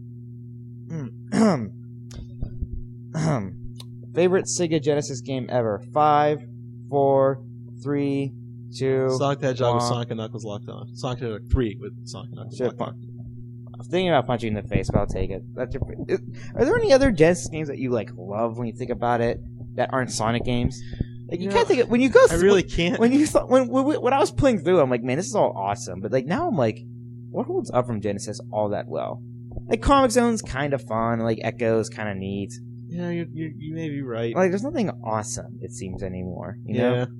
Favorite Sega Genesis game ever? Five, four, three, two. Sonic the Hedgehog with one. Sonic and Knuckles locked on. Sonic the Hedgehog three with Sonic and Knuckles Shit, locked on. I was thinking about punching you in the face, but I'll take it. That's your. Is, are there any other Genesis games that you like love when you think about it that aren't Sonic games? Like you You can't know, think of, when you go. I through, really can't. when you thought, when, when when I was playing through, I'm like, man, this is all awesome. But like now, I'm like, what holds up from Genesis all that well? Like Comic Zone's kind of fun. Like Echo's kind of neat. Yeah, you you you may be right. Like there's nothing awesome it seems anymore. You know. yeah.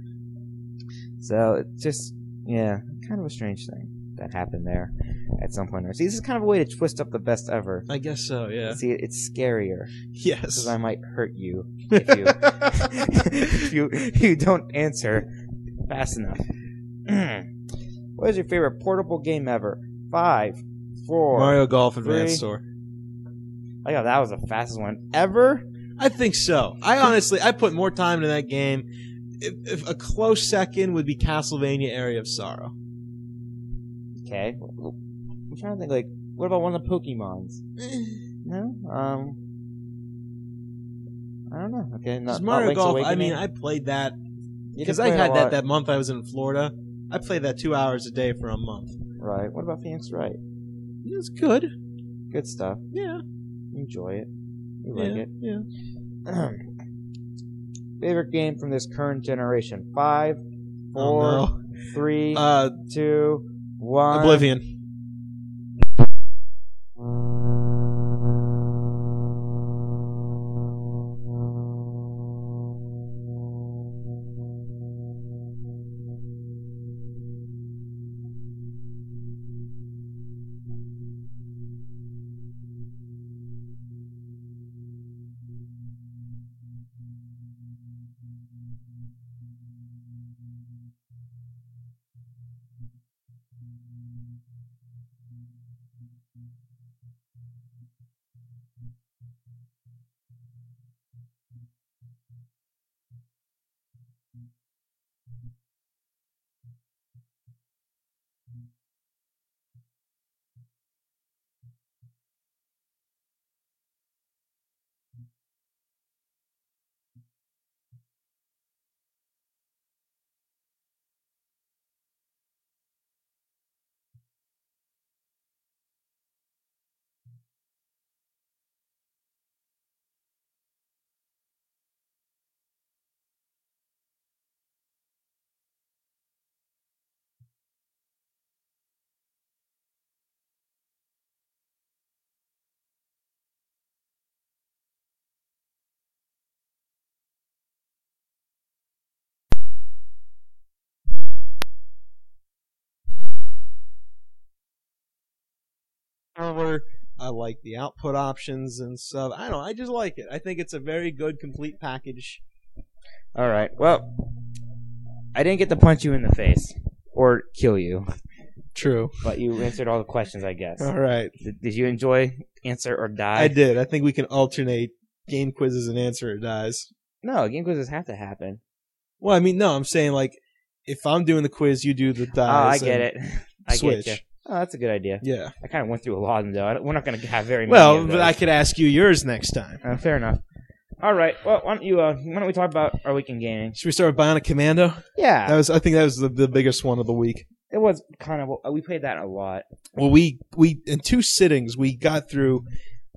So it's just yeah, kind of a strange thing that happened there at some point. See, this is kind of a way to twist up the best ever. I guess so. Yeah. See, it's scarier Yes. because I might hurt you if you if you if you don't answer fast enough. What is your favorite portable game ever? Five, four. Mario Golf Advance three. Store. I thought that was the fastest one ever. I think so. I honestly, I put more time into that game. If, if a close second would be Castlevania Area of Sorrow. Okay, I'm trying to think. Like, what about one of the Pokemons? No, um, I don't know. Okay, not, Because not Mario Link's Golf, I Awakening? mean, I played that You because did I play it a had that lot. that month I was in Florida. I played that two hours a day for a month. Right. What about Phoenix Wright? It was good. Good stuff. Yeah. Enjoy it. You Yeah. like it. Yeah. Favorite game from this current generation? Five, Oh, four, no. three, Uh, two, one. Oblivion. Controller. I like the output options and stuff. I don't know. I just like it. I think it's a very good, complete package. All right. Well, I didn't get to punch you in the face or kill you, True. but you answered all the questions, I guess. All right. Did, did you enjoy Answer or Die? I did. I think we can alternate game quizzes and answer or dies. No, game quizzes have to happen. Well, I mean, no, I'm saying like if I'm doing the quiz, you do the Oh, I dice. get and it. I switch. get you. Oh, that's a good idea. Yeah. I kind of went through a lot of them, though. I don't- We're not going to have very many Well, of but those. I could ask you yours next time. Uh, fair enough. All right. Well, why don't you? Uh, why don't we talk about our weekend gaming? Should we start with Bionic Commando? Yeah, That was, I think, that was the, the biggest one of the week. it was kind of. We played that a lot. Well, we we in two sittings we got through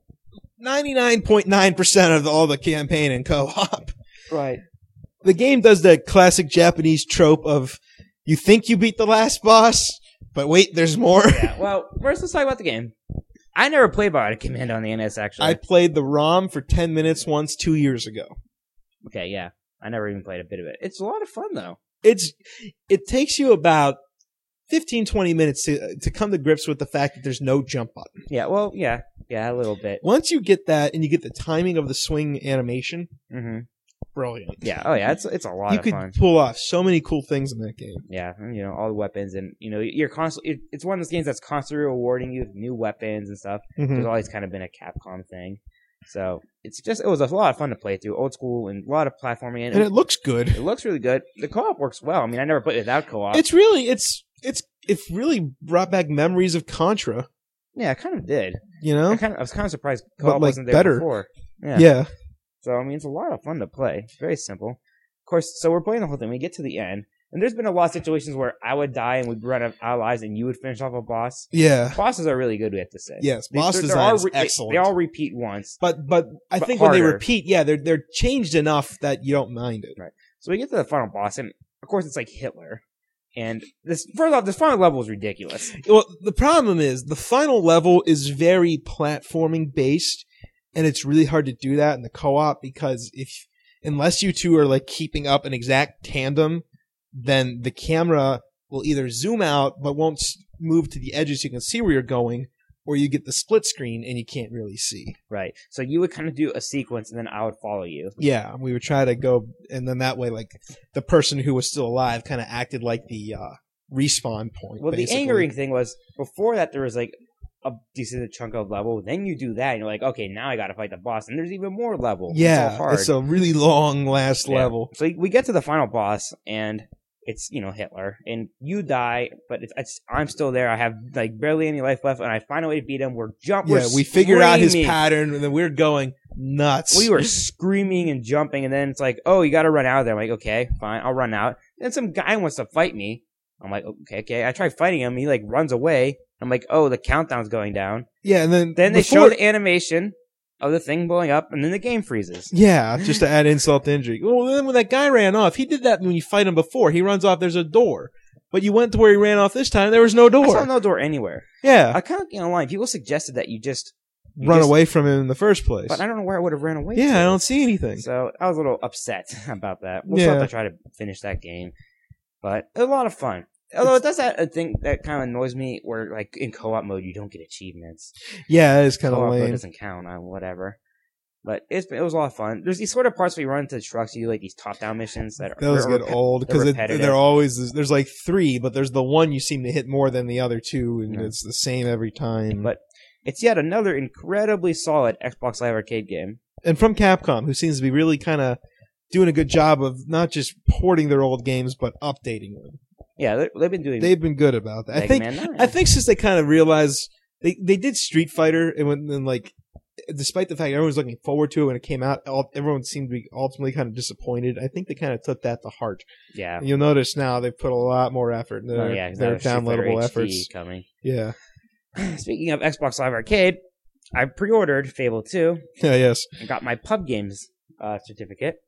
ninety-nine point nine percent of all the campaign and co-op. Right. The game does that classic Japanese trope of you think you beat the last boss, but wait, there's more. Yeah. Well, first let's talk about the game. I never played Bionic Commando on the N E S actually. I played the ROM for ten minutes once two years ago. Okay. Yeah. I never even played a bit of it. It's a lot of fun though. It's it takes you about fifteen, twenty minutes to to come to grips with the fact that there's no jump button. Yeah. Well. Yeah. Yeah. A little bit. Once you get that and you get the timing of the swing animation, Mm-hmm. brilliant. Yeah. Oh yeah. It's it's a lot You of could fun. pull off so many cool things in that game. Yeah, and, you know, all the weapons, and you know, you're constantly. It, it's one of those games that's constantly rewarding you with new weapons and stuff. Mhm. There's always kind of been a Capcom thing, so it's just it was a lot of fun to play through, old school, and a lot of platforming. And And it, it looks good. it looks really good. The co-op works well. I mean, I never played without co-op. It's really it's it's it really brought back memories of Contra, yeah, it kind of did. you know? I kind of I was kind of surprised But, co-op like, wasn't there better. before. Yeah. Yeah. So I mean, it's a lot of fun to play. It's very simple. Of course, so we're playing the whole thing. We get to the end, and there's been a lot of situations where I would die and we'd run out of allies, and you would finish off a boss. Yeah. Bosses are really good, we have to say. Yes, They- boss they're- they're design all is re- they- excellent. They all repeat once. But but I But think when they harder. repeat, yeah, they're they're changed enough that you don't mind it. So we get to the final boss, and of course it's like Hitler. And this first off, this final level is ridiculous. Well, the problem is the final level is very platforming based, and it's really hard to do that in the co-op because if unless you two are like keeping up an exact tandem, then the camera will either zoom out but won't s- move to the edges so you can see where you're going, or you get the split screen and you can't really see. Right. So you would kind of do a sequence, and then I would follow you. Yeah, we would try to go, and then that way, like the person who was still alive kind of acted like the uh, respawn point. Well, basically. the angering thing was before that there was like a decent chunk of level. Then you do that, and you're like, okay, now I got to fight the boss, and there's even more level. Yeah, it's, all hard. it's a really long last Yeah. level. So we get to the final boss, and it's you know Hitler, and you die, but it's, it's I'm still there. I have like barely any life left, and I find a way to beat him. We're jump. Yeah, we're we figured out his screaming. pattern, and then we're going nuts. We were screaming and jumping, and then it's like, oh, you got to run out of there. I'm like, okay, fine, I'll run out. Then some guy wants to fight me. I'm like, okay, okay. I try fighting him. He like runs away. I'm like, oh, the countdown's going down. yeah, and then Then they before- show the animation of the thing blowing up, and then the game freezes. Yeah, just to add insult to injury. Well, then when that guy ran off, he did that when you fight him before. He runs off, there's a door. But you went to where he ran off this time, there was no I saw door. no door anywhere. Yeah, I kind of you know online. People suggested that you just you run just- away from him in the first place. but I don't know where I would have ran away. Yeah, to. I don't see anything. So I was a little upset about that. We'll still Yeah. have to try to finish that game, but it was a lot of fun. Although it does that a thing that kind of annoys me, where like in co-op mode you don't get achievements. Yeah, it's kind of Co-op mode lame. doesn't count on whatever. But it's it was a lot of fun. There's these sort of parts where you run into the trucks, you do like these top-down missions that are Those are get repet- old they're because repetitive. they're always there's like three, but there's the one you seem to hit more than the other two, and Yeah. it's the same every time. But it's yet another incredibly solid Xbox Live Arcade game. and from Capcom, who seems to be really kind of doing a good job of not just porting their old games but updating them. Yeah, they- they've been doing. They've been good about that. I Mega think. Man nine. I think since they kind of realized they they did Street Fighter, and when and like, despite the fact everyone was looking forward to it when it came out, all, everyone seemed to be ultimately kind of disappointed. I think they kind of took that to heart. Yeah. And you'll notice now they've put a lot more effort into Oh, their, yeah, 'cause their now there's Street Fighter downloadable H D efforts. coming. Yeah. Speaking of Xbox Live Arcade, I pre-ordered Fable two Yeah. Yes. and got my pub games uh, certificate.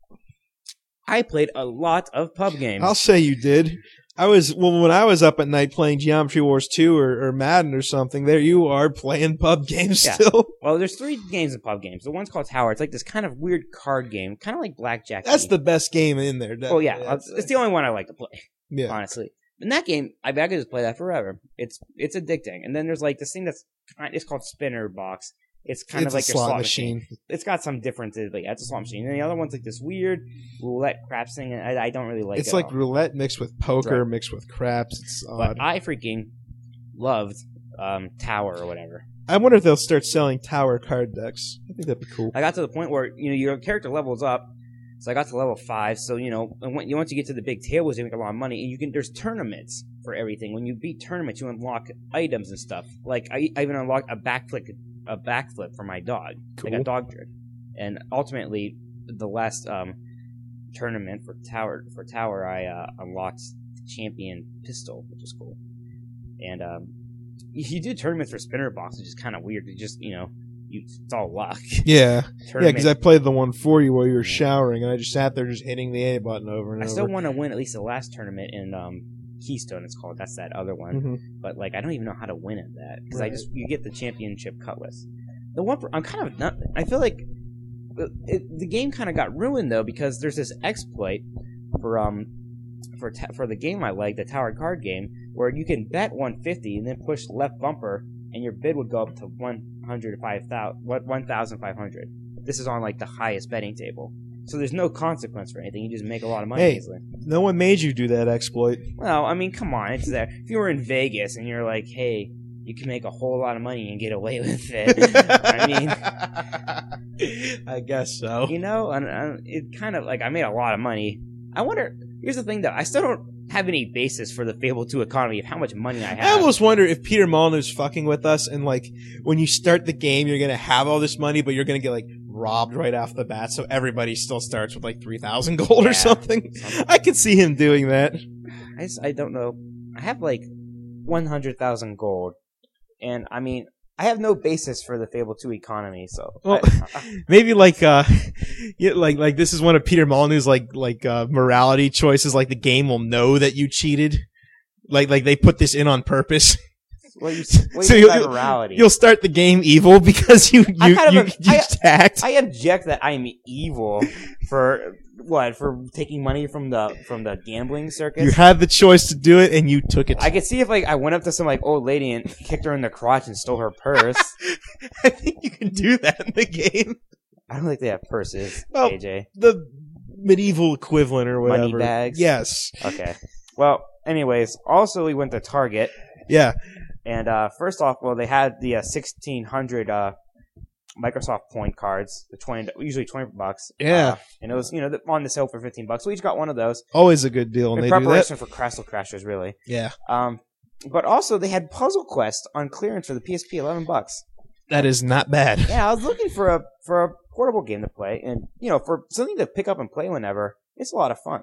I played a lot of pub games. I'll say you did. I was well, when I was up at night playing Geometry Wars two or, or Madden or something. There you are playing pub games Yeah. still. Well, there's three games of pub games. The one's called Tower. It's like this kind of weird card game, kind of like blackjack. That's the best game in there. Oh yeah, That's- it's the only one I like to play. yeah. Honestly, in that game, I, I could just play that forever. It's it's addicting. And then there's like this thing that's kind. It's called Spinner Box. It's kind It's of like a your slot slot machine. machine. It's got some differences, but yeah, it's a slot machine. And the other one's like this weird roulette craps thing, and I, I don't really like. It's it like all. roulette mixed with poker, Right. mixed with craps. It's But odd. I freaking loved um, Tower or whatever. I wonder if they'll start selling tower card decks. I think that'd be cool. I got to the point where you know your character levels up, So I got to level five. So you know, and when, once you get to the big tables, you make a lot of money, and you can. There's tournaments for everything. When you beat tournaments, you unlock items and stuff. Like I, I even unlocked a backflip, a backflip for my dog, Cool. like a dog trick. And ultimately, the last um, tournament for tower for tower, I uh, unlocked the champion pistol, which is cool. And um, you do tournaments for spinner box, which is kind of weird. You just you know. You, it's all luck. Yeah, yeah, Tournament- because I played the one for you while you were showering, and I just sat there just hitting the A button over and I over. still want to win at least the last tournament in um, Keystone. It's called. That's that other one. Mhm. But like, I don't even know how to win at that because Right. I just you get the championship cutlass. The one for, I'm kind of not. I feel like it, it, the game kind of got ruined though because there's this exploit for um for ta- for the game I like, the Tower Card game, where you can bet one fifty and then push left bumper, and your bid would go up to one hundred five thousand, one thousand five hundred. This is on like the highest betting table, so there's no consequence for anything. You just make a lot of money Hey. easily. No one made you do that exploit. Well, I mean, come on, it's there. If you were in Vegas and you're like, hey, you can make a whole lot of money and get away with it. I mean, I guess so. You know, and, and it kind of like I made a lot of money. I wonder. Here's the thing, though. I still don't have any basis for the Fable two economy of how much money I I have. almost wonder if Peter Molyneux's fucking with us, and like when you start the game, you're gonna have all this money, but you're gonna get like robbed right off the bat. So everybody still starts with like three thousand gold Yeah, or something. something. I could see him doing that. I, just, I don't know. I have like one hundred thousand gold, and I mean, I have no basis for the Fable two economy. So, Well, I, I, maybe like uh, yeah, like like this is one of Peter Molyneux's like like uh, morality choices. Like the game will know that you cheated. Like like they put this in on purpose. what you, what So you mean by you'll- morality? You'll start the game evil because you you I kind you, of you, am- I- tacked. I object that I'm evil for what for taking money from the from the gambling circus. You had the choice to do it, and you took it. I could see if like I went up to some like old lady and kicked her in the crotch and stole her purse. I think you can do that in the game. I don't think they have purses, Well, A J. The medieval equivalent or whatever. Money bags? Yes. Okay. Well, anyways, also we went to Target Yeah. and uh, first off, well, they had the uh, sixteen hundred uh, Microsoft point cards, the twenty usually twenty bucks. Yeah. Uh, and it was you know on the sale for fifteen bucks. We each got one of those Always a good deal when in they do that. preparation for Castle Crashers, really. Yeah. Um, but also they had Puzzle Quest on clearance for the P S P, eleven bucks. That is not bad. Yeah, I was looking for a for a portable game to play, and you know, for something to pick up and play whenever, it's a lot of fun.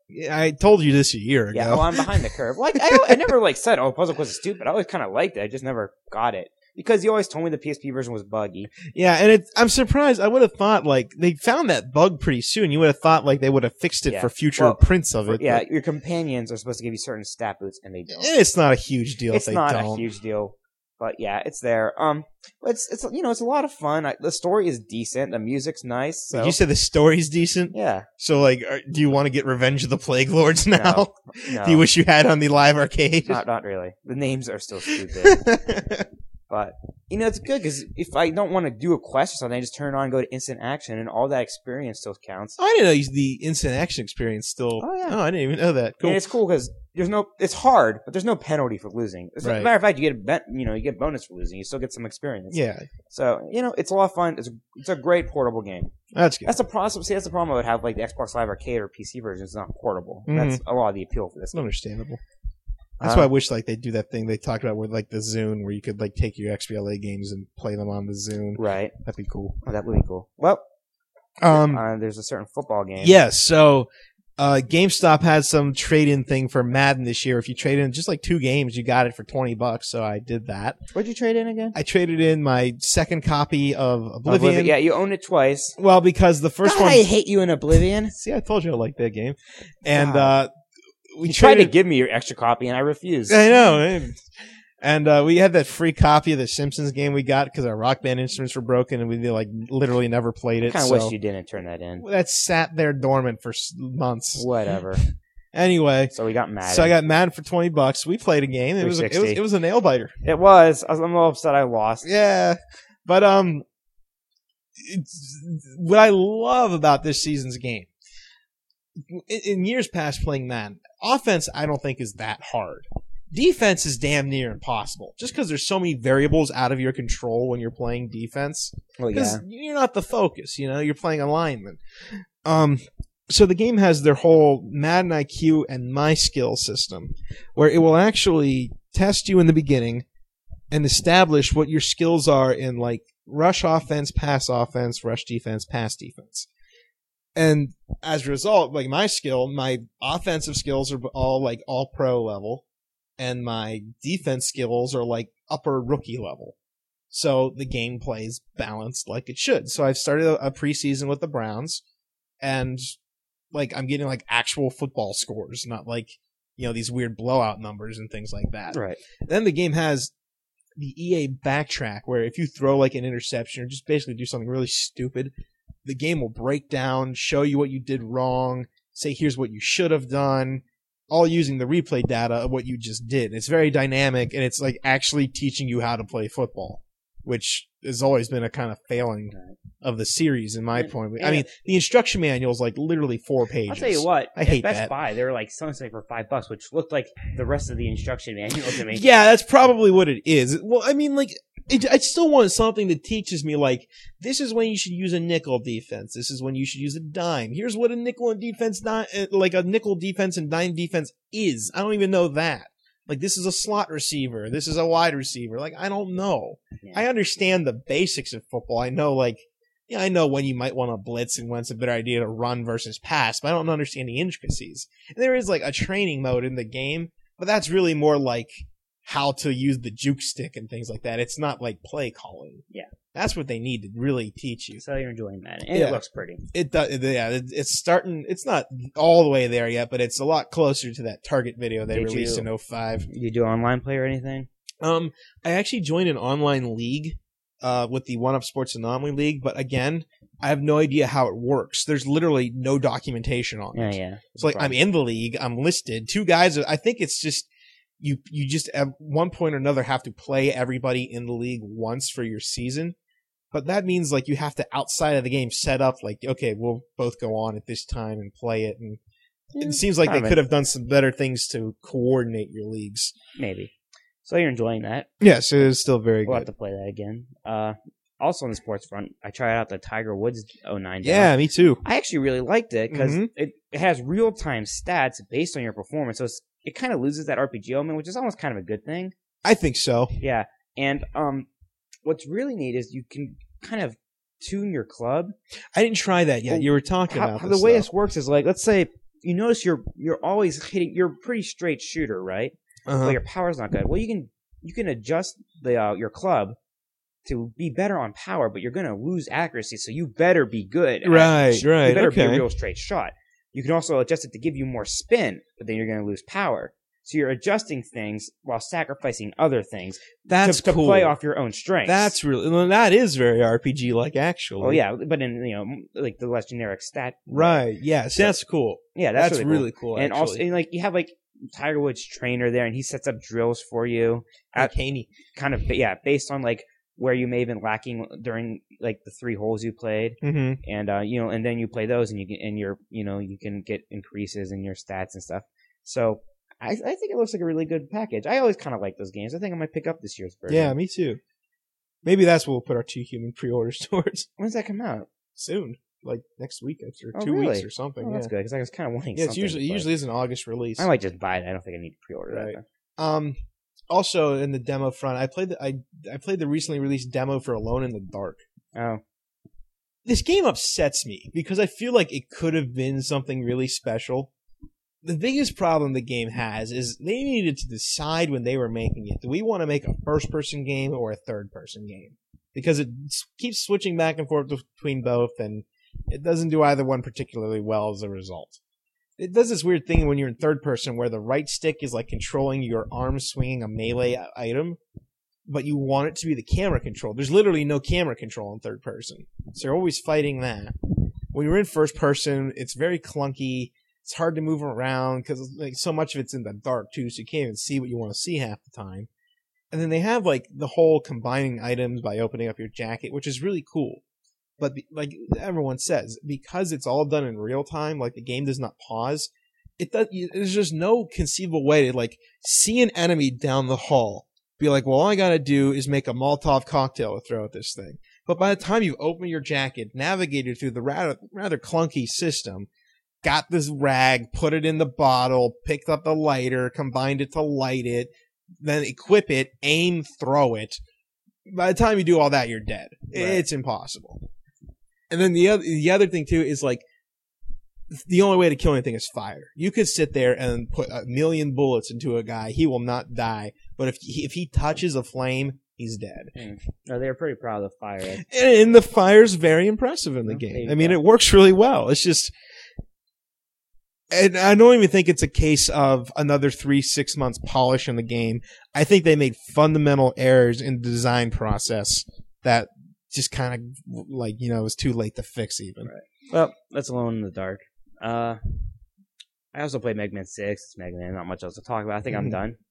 I told you this a year ago. Yeah, well, I'm behind the curve. Like I, I never like said, "Oh, Puzzle Quest is stupid." I always kind of liked it. I just never got it because you always told me the P S P version was buggy. Yeah, and it, I'm surprised. I would have thought like they found that bug pretty soon. You would have thought like they would have fixed it Yeah. for future Well, prints of it. Yeah, but your companions are supposed to give you certain stat boots, and they don't. it's not a huge deal It's if they not don't. a huge deal, but yeah, it's there. Um, but it's it's you know it's a lot of fun. I, the story is decent. The music's nice. So Did you say the story's decent? yeah, So like, are, do you want to get Revenge of the Plague Lords now? no, no, Do you wish you had on the live arcade? not not really. The names are still stupid. But, you know, it's good because if I don't want to do a quest or something, I just turn it on and go to instant action, and all that experience still counts. Oh, I didn't know you- the instant action experience still. Oh, yeah. Oh, I didn't even know that. Cool. And it's cool because there's no, it's hard, but there's no penalty for losing. As a Right. matter of fact, you get a bet, you know, you get bonus for losing. You still get some experience. Yeah, So, you know, it's a lot of fun. It's a, it's a great portable game. that's good. That's the problem. See, that's the problem I would have, like the Xbox Live Arcade or P C version is not portable. Mhm. That's a lot of the appeal for this. That's understandable. That's Uh, why I wish like they do that thing they talked about with like the Zune, where you could like take your X B L A games and play them on the Zune. Right. That'd be cool. Oh, that would be cool. Well, Um, uh, there's a certain football game. yes. So, uh, GameStop had some trade-in thing for Madden this year. If you trade in just like two games, you got it for twenty bucks. So I did that. What'd you trade in again? I traded in my second copy of Oblivion. Oblivion. Yeah, you owned it twice. Well, because the first God, one. I hate you in Oblivion. See, I told you I like that game. And God. uh, we You tried to traded. give me your extra copy, and I refused. I know. eh? And uh, we had that free copy of the Simpsons game we got because our Rock Band instruments were broken, and we like literally never played I it. kind of so wish you didn't turn that in. that sat there dormant for s- months. Whatever. Anyway, So we got mad. so I got Madden for twenty bucks. We played a game. It was a, it was three sixty. it was a nail biter. It was. I was I'm a little upset I lost. Yeah, but um, it's, what I love about this season's game, in, in years past playing Madden, offense I don't think is that hard. Defense is damn near impossible, just because there's so many variables out of your control when you're playing defense. Well, yeah. Because you're not the focus, you know, you're playing a lineman. Um, so the game has their whole Madden I Q and My Skill system, where it will actually test you in the beginning and establish what your skills are in like rush offense, pass offense, rush defense, pass defense. And as a result, like my skill, my offensive skills are all like all pro level, and my defense skills are like upper rookie level. So the game plays balanced like it should. So I've started a, a preseason with the Browns, and like I'm getting like actual football scores, not like, you know, these weird blowout numbers and things like that. Right. Then the game has the E A backtrack, where if you throw like an interception or just basically do something really stupid, the game will break down, show you what you did wrong, say here's what you should have done, all using the replay data of what you just did. It's very dynamic, and it's like actually teaching you how to play football, which has always been a kind of failing of the series in my And- point. and- I mean, the instruction manual is like literally four pages. I'll tell you what. I at hate Best that. Buy, they were like selling something for five bucks, which looked like the rest of the instruction manual to me. Yeah, that's probably what it is. Well, I mean, like, it, I still want something that teaches me, like, this is when you should use a nickel defense. This is when you should use a dime. Here's what a nickel and defense, di- like a nickel defense and dime defense is. I don't even know that. Like, this is a slot receiver. This is a wide receiver. Like, I don't know. Yeah. I understand the basics of football. I know, like, yeah, I know when you might want to blitz and when it's a better idea to run versus pass, but I don't understand the intricacies. And there is, like, a training mode in the game, but that's really more like how to use the juke stick and things like that. It's not like play calling. Yeah. That's what they need to really teach you. So you're enjoying that, and Yeah. it looks pretty. It does, yeah, it- it's starting, it's not all the way there yet, but it's a lot closer to that Target video they Did released you- in oh five. You do online play or anything? Um, I actually joined an online league, uh, with the One Up Sports Anomaly League, but again, I have no idea how it works. There's literally no documentation on Yeah, it. yeah. It's like, I'm in the league, I'm listed, two guys, I think it's just, you, you just at one point or another have to play everybody in the league once for your season. But that means like you have to outside of the game set up like, okay, we'll both go on at this time and play it. And it seems like they Kinda. could have done some better things to coordinate your leagues. Maybe. So you're enjoying that. Yes, it is still very We'll have good. to play that again. Uh, also on the sports front, I tried out the Tiger Woods oh nine. Yeah, me too. I actually really liked it because Mhm. it, it has real time stats based on your performance. So it's, it kind of loses that R P G element, which is almost kind of a good thing. I think so. Yeah. And um, what's really neat is you can kind of tune your club. I didn't try that yet. Well, You were talking How, about how this the way stuff. this works is like, let's say you notice you're you're always hitting. You're a pretty straight shooter, right? Uh-huh. But your power's not good. Well, you can you can adjust the uh, your club to be better on power, but you're going to lose accuracy. So you better be good. at- Right, right, You better be okay. a real straight shot. You can also adjust it to give you more spin, but then you're going to lose power. So you're adjusting things while sacrificing other things That's to, to cool. play off your own strengths. That's really, well, that is very R P G like actually. Oh yeah, but in you know like the less generic stat. Right. Yes, So- that's cool. Yeah, that's, That's, really, really cool. cool. And also, actually. and like you have like Tiger Woods trainer there, and he sets up drills for you, Like at, Haney. kind of yeah, based on like where you may have been lacking during like the three holes you played, Mm-hmm. and uh, you know, and then you play those, and you can, and you're, you know, you can get increases in your stats and stuff. So I, I think it looks like a really good package. I always kind of like those games. I think I might pick up this year's version. Yeah, me too. Maybe that's what we'll put our two human pre-orders towards When's that come out? soon, like next week or Oh, two really? weeks or something. Oh, yeah, that's good because I was kind of wanting. yeah. It's something, usually but usually is an August release. I might just buy it. I don't think I need to pre-order Right. that. Though. Um, also in the demo front, I played the I I played the recently released demo for Alone in the Dark. Oh, This game upsets me because I feel like it could have been something really special. The biggest problem the game has is they needed to decide when they were making it. Do we want to make a first-person game or a third-person game? Because it s- keeps switching back and forth between both, and it doesn't do either one particularly well as a result. It does this weird thing when you're in third person where the right stick is like controlling your arm swinging a melee i- item, but you want it to be the camera control. There's literally no camera control in third person. So you're always fighting that. When you're in first person, it's very clunky. It's hard to move around because like so much of it's in the dark too, so you can't even see what you want to see half the time. And then they have like the whole combining items by opening up your jacket, which is really cool. But be, like everyone says, because it's all done in real time, like the game does not pause. It does. There's just no conceivable way to like see an enemy down the hall, be like, well, all I gotta do is make a Molotov cocktail to throw at this thing. But by the time you've opened your jacket, navigated through the rather, rather clunky system, got this rag, put it in the bottle, picked up the lighter, combined it to light it, then equip it, aim, throw it. By the time you do all that, you're dead. Right. It's impossible. And then the other, the other thing too is like, the only way to kill anything is fire. You could sit there and put a million bullets into a guy. He will not die. But if he, if he touches a flame, he's dead. Mm. No, they're pretty proud of the fire. And the fire's very impressive in the game. I mean, it works really well. It's just, and I don't even think it's a case of another three, six months polish in the game. I think they made fundamental errors in the design process that just kind of, like, you know, it was too late to fix even. Right. Well, that's Alone in the Dark. Uh, I also played Mega Man six. It's Mega Man, not much else to talk about. I think mm. I'm done.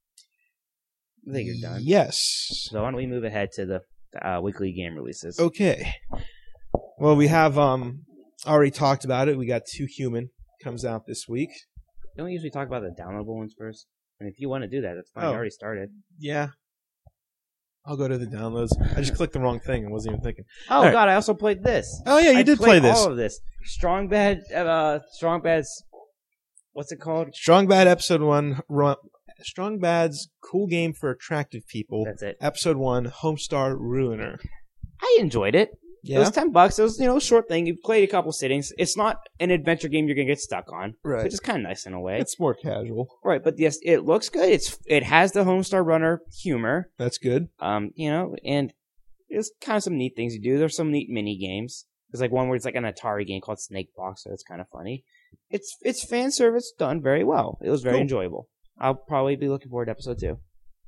I think you're done. Yes. So why don't we move ahead to the uh, weekly game releases? Okay. Well, we have um already talked about it. We got Two Human comes out this week. Don't we usually talk about the downloadable ones first? And if you want to do that, that's fine. Oh. You already started. Yeah. I'll go to the downloads. I just clicked the wrong thing and wasn't even thinking. Oh, right. God, I also played this. Oh, yeah, you I did play this. all of this. Strong Bad, uh, Strong Bad's, what's it called? Strong Bad Episode one, run, Strong Bad's Cool Game for Attractive People. That's it. Episode one, Homestar Ruiner. I enjoyed it. Yeah? It was ten bucks. It was, you know, a short thing. You played a couple sittings. It's not an adventure game you're going to get stuck on. Right. Which is kind of nice in a way. It's more casual. Right, but yes, it looks good. It's It has the Homestar Runner humor. That's good. Um, you know, and there's kind of some neat things you do. There's some neat mini games. There's like one where it's like an Atari game called Snake Box, so it's kind of funny. It's it's fan service done very well. It was very cool. Enjoyable. I'll probably be looking forward to episode two.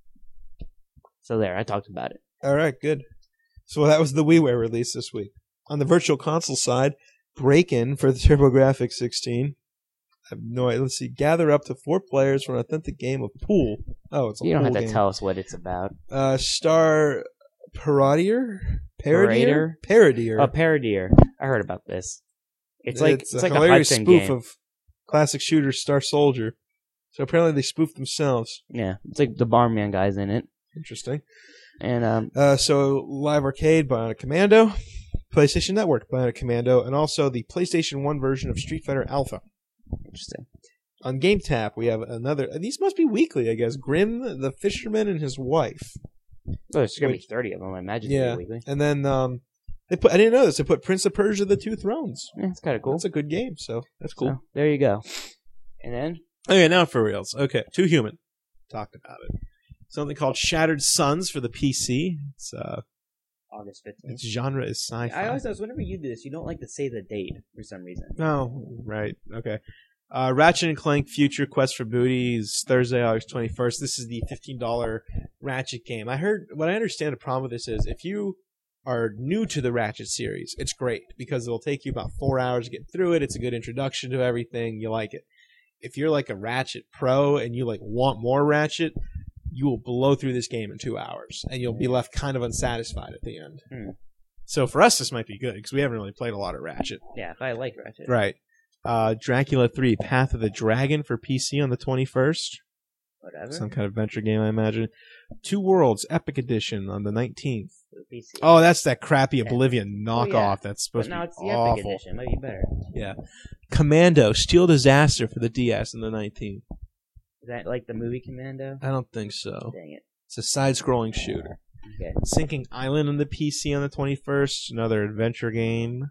So there, I talked about it. All right, good. So that was the WiiWare release this week. On the Virtual Console side, Break-In for the TurboGrafx sixteen. I have no idea. Let's see. Gather up to four players for an authentic game of pool. Oh, it's a You don't pool have to game. tell us what it's about. Uh, Star Parodier? Parodier? Paradier? Parodier. A Parodier. I heard about this. It's like it's, it's like a a hilarious Hudson spoof game. of classic shooter Star Soldier. So apparently they spoofed themselves. Yeah, it's like the Barman guy's in it. Interesting. And um, uh, so Live Arcade, Bionic Commando, PlayStation Network, Bionic Commando, and also the PlayStation one version of Street Fighter Alpha. Interesting. On GameTap, we have another. These must be weekly, I guess. Grim, the Fisherman, and his wife. Oh, there's gonna be thirty of them. I imagine. Yeah, weekly. And then um, they put. I didn't know this. They put Prince of Persia: The Two Thrones. Yeah, it's kind of cool. It's a good game, so that's cool. So, there you go. And then. Okay, now for reals. Okay, Two Human. Talked about it. Something called Shattered Suns for the P C. It's uh, August fifteenth. Its genre is sci-fi. I always notice whenever you do this, you don't like to say the date for some reason. Oh, right. Okay. Uh, Ratchet and Clank Future Quest for Booty is Thursday, August twenty-first. This is the fifteen dollars Ratchet game. I heard, what I understand the problem with this is, if you are new to the Ratchet series, it's great because it'll take you about four hours to get through it. It's a good introduction to everything. You like it. If you're like a Ratchet pro and you like want more Ratchet, you will blow through this game in two hours, and you'll be left kind of unsatisfied at the end. Hmm. So for us, this might be good, because we haven't really played a lot of Ratchet. Yeah, I like Ratchet. Right. Uh, Dracula three, Path of the Dragon for P C on the twenty-first. Whatever. Some kind of adventure game, I imagine. Two Worlds, Epic Edition on the nineteenth. For the P C. Oh, that's that crappy Oblivion knockoff. Oh, yeah. That's supposed but now to be it's the awful. Epic Edition. Might be better. Yeah. Commando, Steel Disaster for the D S on the nineteenth. Is that like the movie Commando? I don't think so. Dang it. It's a side-scrolling shooter. Okay. Sinking Island on the P C on the twenty-first. Another adventure game.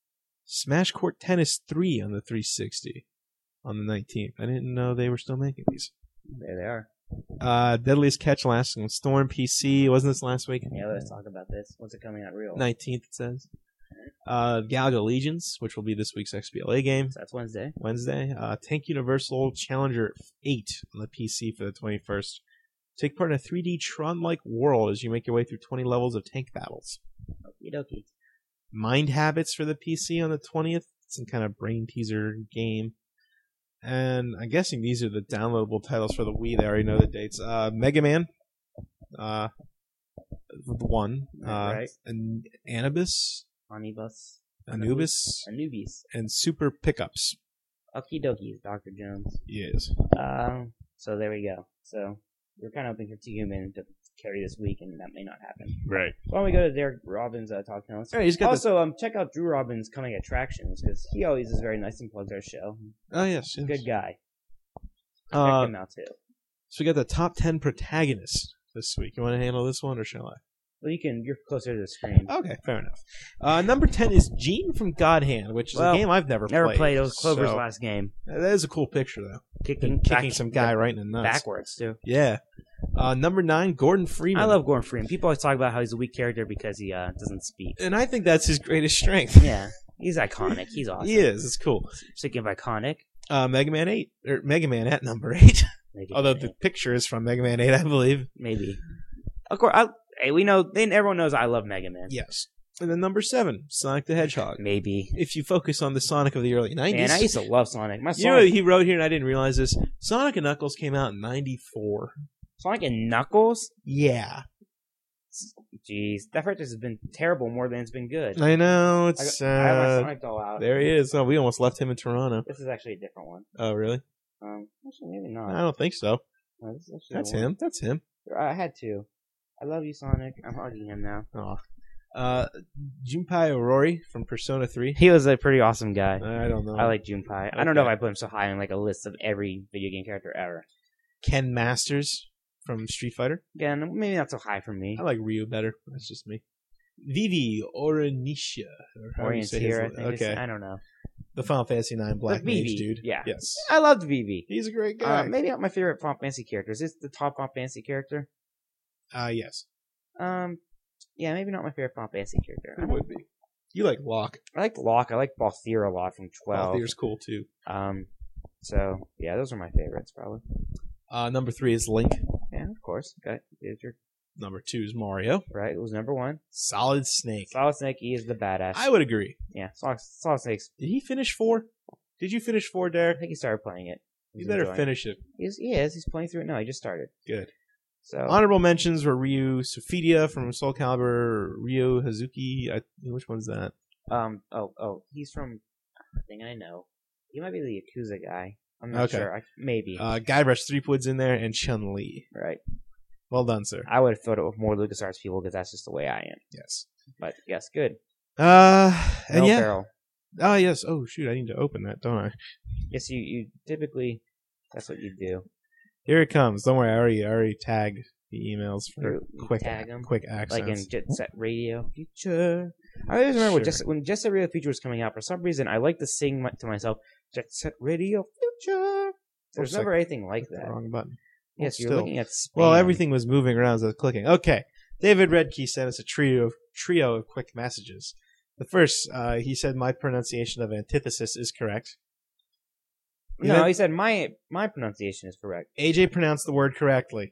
Smash Court Tennis three on the three sixty on the nineteenth. I didn't know they were still making these. There they are. Uh, Deadliest Catch Lasting Storm P C. Wasn't this last week? Yeah, let's talk about this. When's it coming out real? nineteenth, it says. Uh, Galaga Legions, which will be this week's X B L A game. So that's Wednesday. Wednesday. Uh, Tank Universal Challenger eight on the P C for the twenty-first. Take part in a three D Tron-like world as you make your way through twenty levels of tank battles. Okie dokie. Mind Habits for the P C on the twentieth. Some kind of brain teaser game. And I'm guessing these are the downloadable titles for the Wii. They already know the dates. Uh, Mega Man. Uh, the one. Uh, right. and Anubis. Anubis. Anubis. Anubis. And Super Pickups. Okie dokie, Doctor Jones. Yes. Um, so there we go. So we're kind of hoping for Two Human to carry this week, and that may not happen. Right. Why don't we go to Derek Robbins' uh, talk notes? All right, he's got also, um, check out Drew Robbins' Coming Attractions, because he always is very nice and plugs our show. the, oh, yes. yes. Good guy. Check Uh, him out, too. so we got the top ten protagonists this week. You want to handle this one, or shall I? Well, you can, you're closer to the screen. Okay, fair enough. Uh, number ten is Gene from God Hand, which is Well, a game I've never, Never played. played. It was Clover's so- last game. That is a cool picture, though. Kicking, Kicking back- some guy right in the nuts. backwards, too. Yeah. Uh, number nine, Gordon Freeman. I love Gordon Freeman. People always talk about how he's a weak character because he uh, doesn't speak. And I think that's his greatest strength. Yeah, he's iconic. He's awesome. He is. It's cool. Speaking of iconic, Uh, Mega Man eight. Or Mega Man at number eight. maybe, Although the picture is from Mega Man eight, I believe. maybe. Of course, I, hey, we know. Then everyone knows I love Mega Man. Yes. And then number seven, Sonic the Hedgehog. Maybe. If you focus on the Sonic of the early nineties. Man, I used to love Sonic. My You know Sonic, what he wrote here, and I didn't realize this? Sonic and Knuckles came out in ninety-four. Sonic and Knuckles. Yeah. Jeez, that franchise has been terrible more than it's been good. I know. I, It's got- I have my uh, Sonic doll out. There he is. Oh, we almost left him in Toronto. This is actually a different one. Oh, really? Um, actually, maybe not. I don't think so. No, this is actually That's the one. him. That's him. I had to. I love you, Sonic. I'm hugging him now. Oh. Uh, Junpei Aurori from Persona three. He was a pretty awesome guy. I don't know. I like Junpei. I don't know if Okay. I put him so high on like a list of every video game character ever. Ken Masters from Street Fighter. Again, maybe not so high for me. I like Ryu better. That's just me. Vivi Oranisha. Or however you say his- Orienteer, I think. Okay. It's, I don't know. The Final Fantasy nine Black Vivi, Mage dude. yeah. Yes. I loved Vivi. He's a great guy. Uh, maybe not my favorite Final Fantasy character. Is this the top Final Fantasy character? Uh, yes. Um, yeah, maybe not my favorite Final Fantasy character. I, It don't- would be. You like Locke. I like Locke. I like Balthier a lot from twelve. Balthier's cool too. Um, so yeah, those are my favorites probably. Uh, number three is Link. Yeah, of course. Okay, there's your Number two is Mario. right. It was number one. Solid Snake. Solid Snake. He is the badass. I would agree. yeah, Solid, Solid Snake's. Did he finish four? Did you finish four, I Derek? think he started playing it. You He's better enjoying it. finish it. He's, he is. He's playing through it now. He just started. Good. So Honorable mentions were Ryu Sophidia from Soul Calibur, Ryo Hazuki. I, which one's that? um oh oh he's from. I think I know. He might be the Yakuza guy. I'm not Okay. sure. I, maybe. Uh, Guybrush Threepwood's in there, and Chun Li. right. Well done, sir. I would have thought it with more LucasArts people because that's just the way I am. Yes. But yes, good. Uh, and No yeah. barrel. Oh yes. Oh shoot, I need to open that, don't I? Yes, you, you typically that's what you do. Here it comes. Don't worry, I already I already tagged the emails for You- you quick tag 'em? quick accents. Like in Jet Set Radio Future. I always remember when Sure. Jet, when Jet Set Radio Future was coming out. For some reason, I like to sing my, to myself, "Jet Set Radio Future." There's Oops, never I anything like clicked the that. wrong button. Yes, Well, you're still. looking at spam. Well, everything was moving around as I was clicking. Okay, David Redkey sent us a trio of trio of quick messages. The first, uh, he said my pronunciation of antithesis is correct. No, Yeah. he said my my pronunciation is correct. A J pronounced the word correctly.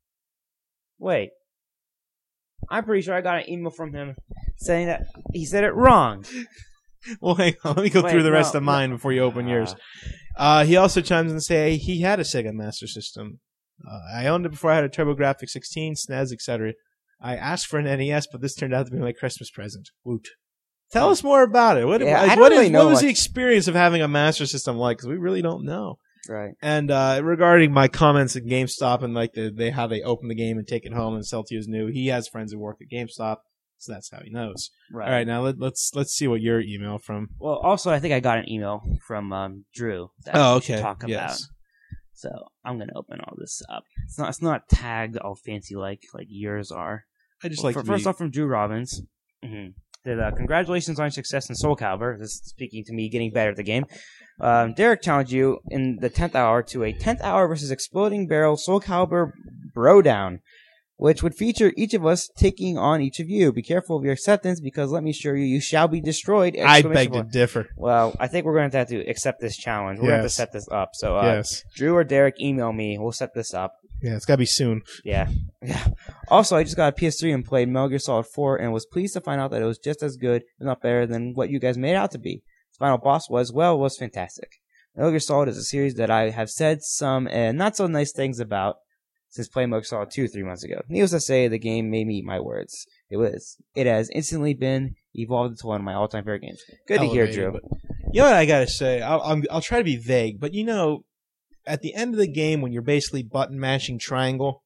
Wait, I'm pretty sure I got an email from him saying that he said it wrong. Well, hang on. Let me go Wait, through the rest no, of mine before you open yours. Ah. Uh, he also chimes in to say he had a Sega Master System. Uh, I owned it before I had a TurboGrafx sixteen, S N E S, et cetera. I asked for an N E S, but this turned out to be my Christmas present. Woot. Tell us more about it. What, Yeah, I like, don't what, really is, know what was much. the experience of having a Master System like? Because we really don't know. Right. And uh, regarding my comments at GameStop and like the, they how they open the game and take it home and sell to you as new, he has friends who work at GameStop, so that's how he knows. Right. All right, now let, let's let's see what your email from. Well, also, I think I got an email from um, Drew that Oh, we should okay. talk about. Yes. So I'm gonna open all this up. It's not it's not tagged all fancy like like yours are. I just Well, like for, to first be, off, from Drew Robbins. Mm-hmm. That, uh, congratulations on your success in Soul Calibur. This is speaking to me getting better at the game. Um, Derek challenged you in the tenth hour to a tenth hour versus Exploding Barrel Soul Calibur Brodown, which would feature each of us taking on each of you. Be careful of your acceptance because let me assure you, you shall be destroyed. I beg Exclamation to point. differ. Well, I think we're going to have to accept this challenge. We're going to have to Yes. set this up. So, uh, Yes. Drew or Derek, email me. We'll set this up. Yeah, it's got to be soon. Yeah. Yeah. Also, I just got a P S three and played Metal Gear Solid four and was pleased to find out that it was just as good, if not better, than what you guys made out to be. The final boss was, well, was fantastic. Metal Gear Solid is a series that I have said some uh, not so nice things about since playing Metal Gear Solid two three months ago. Needless to say, the game made me eat my words. It was. It has instantly been evolved into one of my all-time favorite games. Good to hear, Elevated, Drew. but- You know what I got to say? I'll, I'm, I'll try to be vague, but you know, at the end of the game when you're basically button mashing triangle,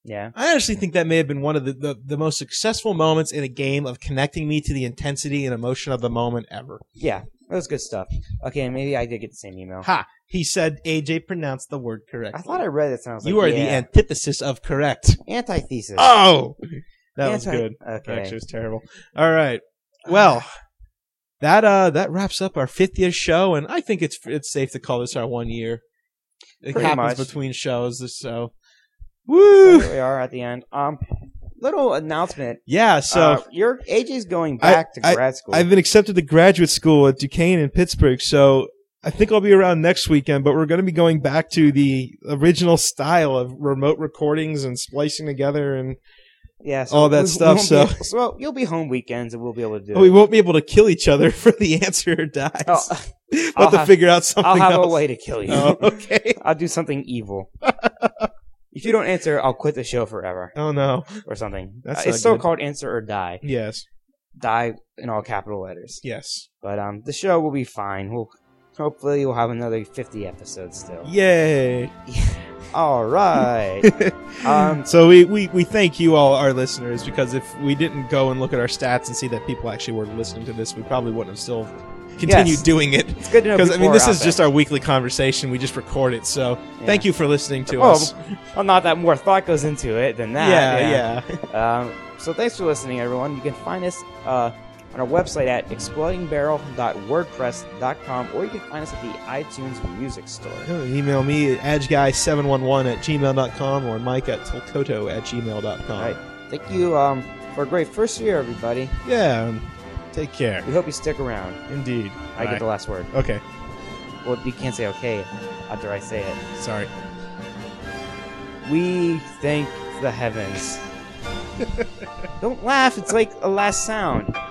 Yeah. I actually think that may have been one of the, the, the most successful moments in a game of connecting me to the intensity and emotion of the moment ever. Yeah. That was good stuff. Okay, maybe I did get the same email. Ha! He said A J pronounced the word correctly. I thought I read it, and I was like, You are yeah. the antithesis of correct. Antithesis. Oh! That was Anti- good. Okay. Actually, it was terrible. All right. Well, that uh, that wraps up our fiftieth show, and I think it's it's safe to call this our one year. It Pretty happens much. between shows, so. So Woo! here we are at the end. Um, little announcement. Yeah, so. uh, your A J's going back I- to grad school. I've been accepted to graduate school at Duquesne in Pittsburgh, so I think I'll be around next weekend, but we're going to be going back to the original style of remote recordings and splicing together, and yeah, so all that we- we stuff, won't so- be able- so you'll be home weekends, and we'll be able to do oh, we it. won't be able to kill each other for the answer or dies. Oh, we'll I'll have to have- figure out something I'll have else. a way to kill you. Oh, okay. I'll do something evil. If you don't answer, I'll quit the show forever Oh, no. or something. That's Uh, not it's still good. called Answer or Die. Yes. Die in all capital letters. Yes. But um, the show will be fine. We'll hopefully we'll have another fifty episodes still. Yay. All right. um, So we, we, we thank you all, our listeners, because if we didn't go and look at our stats and see that people actually were listening to this, we probably wouldn't have still continued Yes. doing it. it's good to know. Because, I mean, before this out is just there. our weekly conversation. We just record it. So Yeah. thank you for listening to Oh, us. well, not that more thought goes into it than that. Yeah, yeah. Um, so thanks for listening, everyone. You can find us uh, on our website at exploding barrel dot wordpress dot com, or you can find us at the iTunes Music Store. Email me at edgeguy seven one one at gmail dot com or Mike at tolkoto at gmail dot com. All right. Thank you um, for a great first year, everybody. Yeah. um, Take care. We hope you stick around. Indeed. I Bye. get the last word. Okay. Well, you can't say okay after I say it. Sorry. We thank the heavens. Don't laugh. It's like a last sound.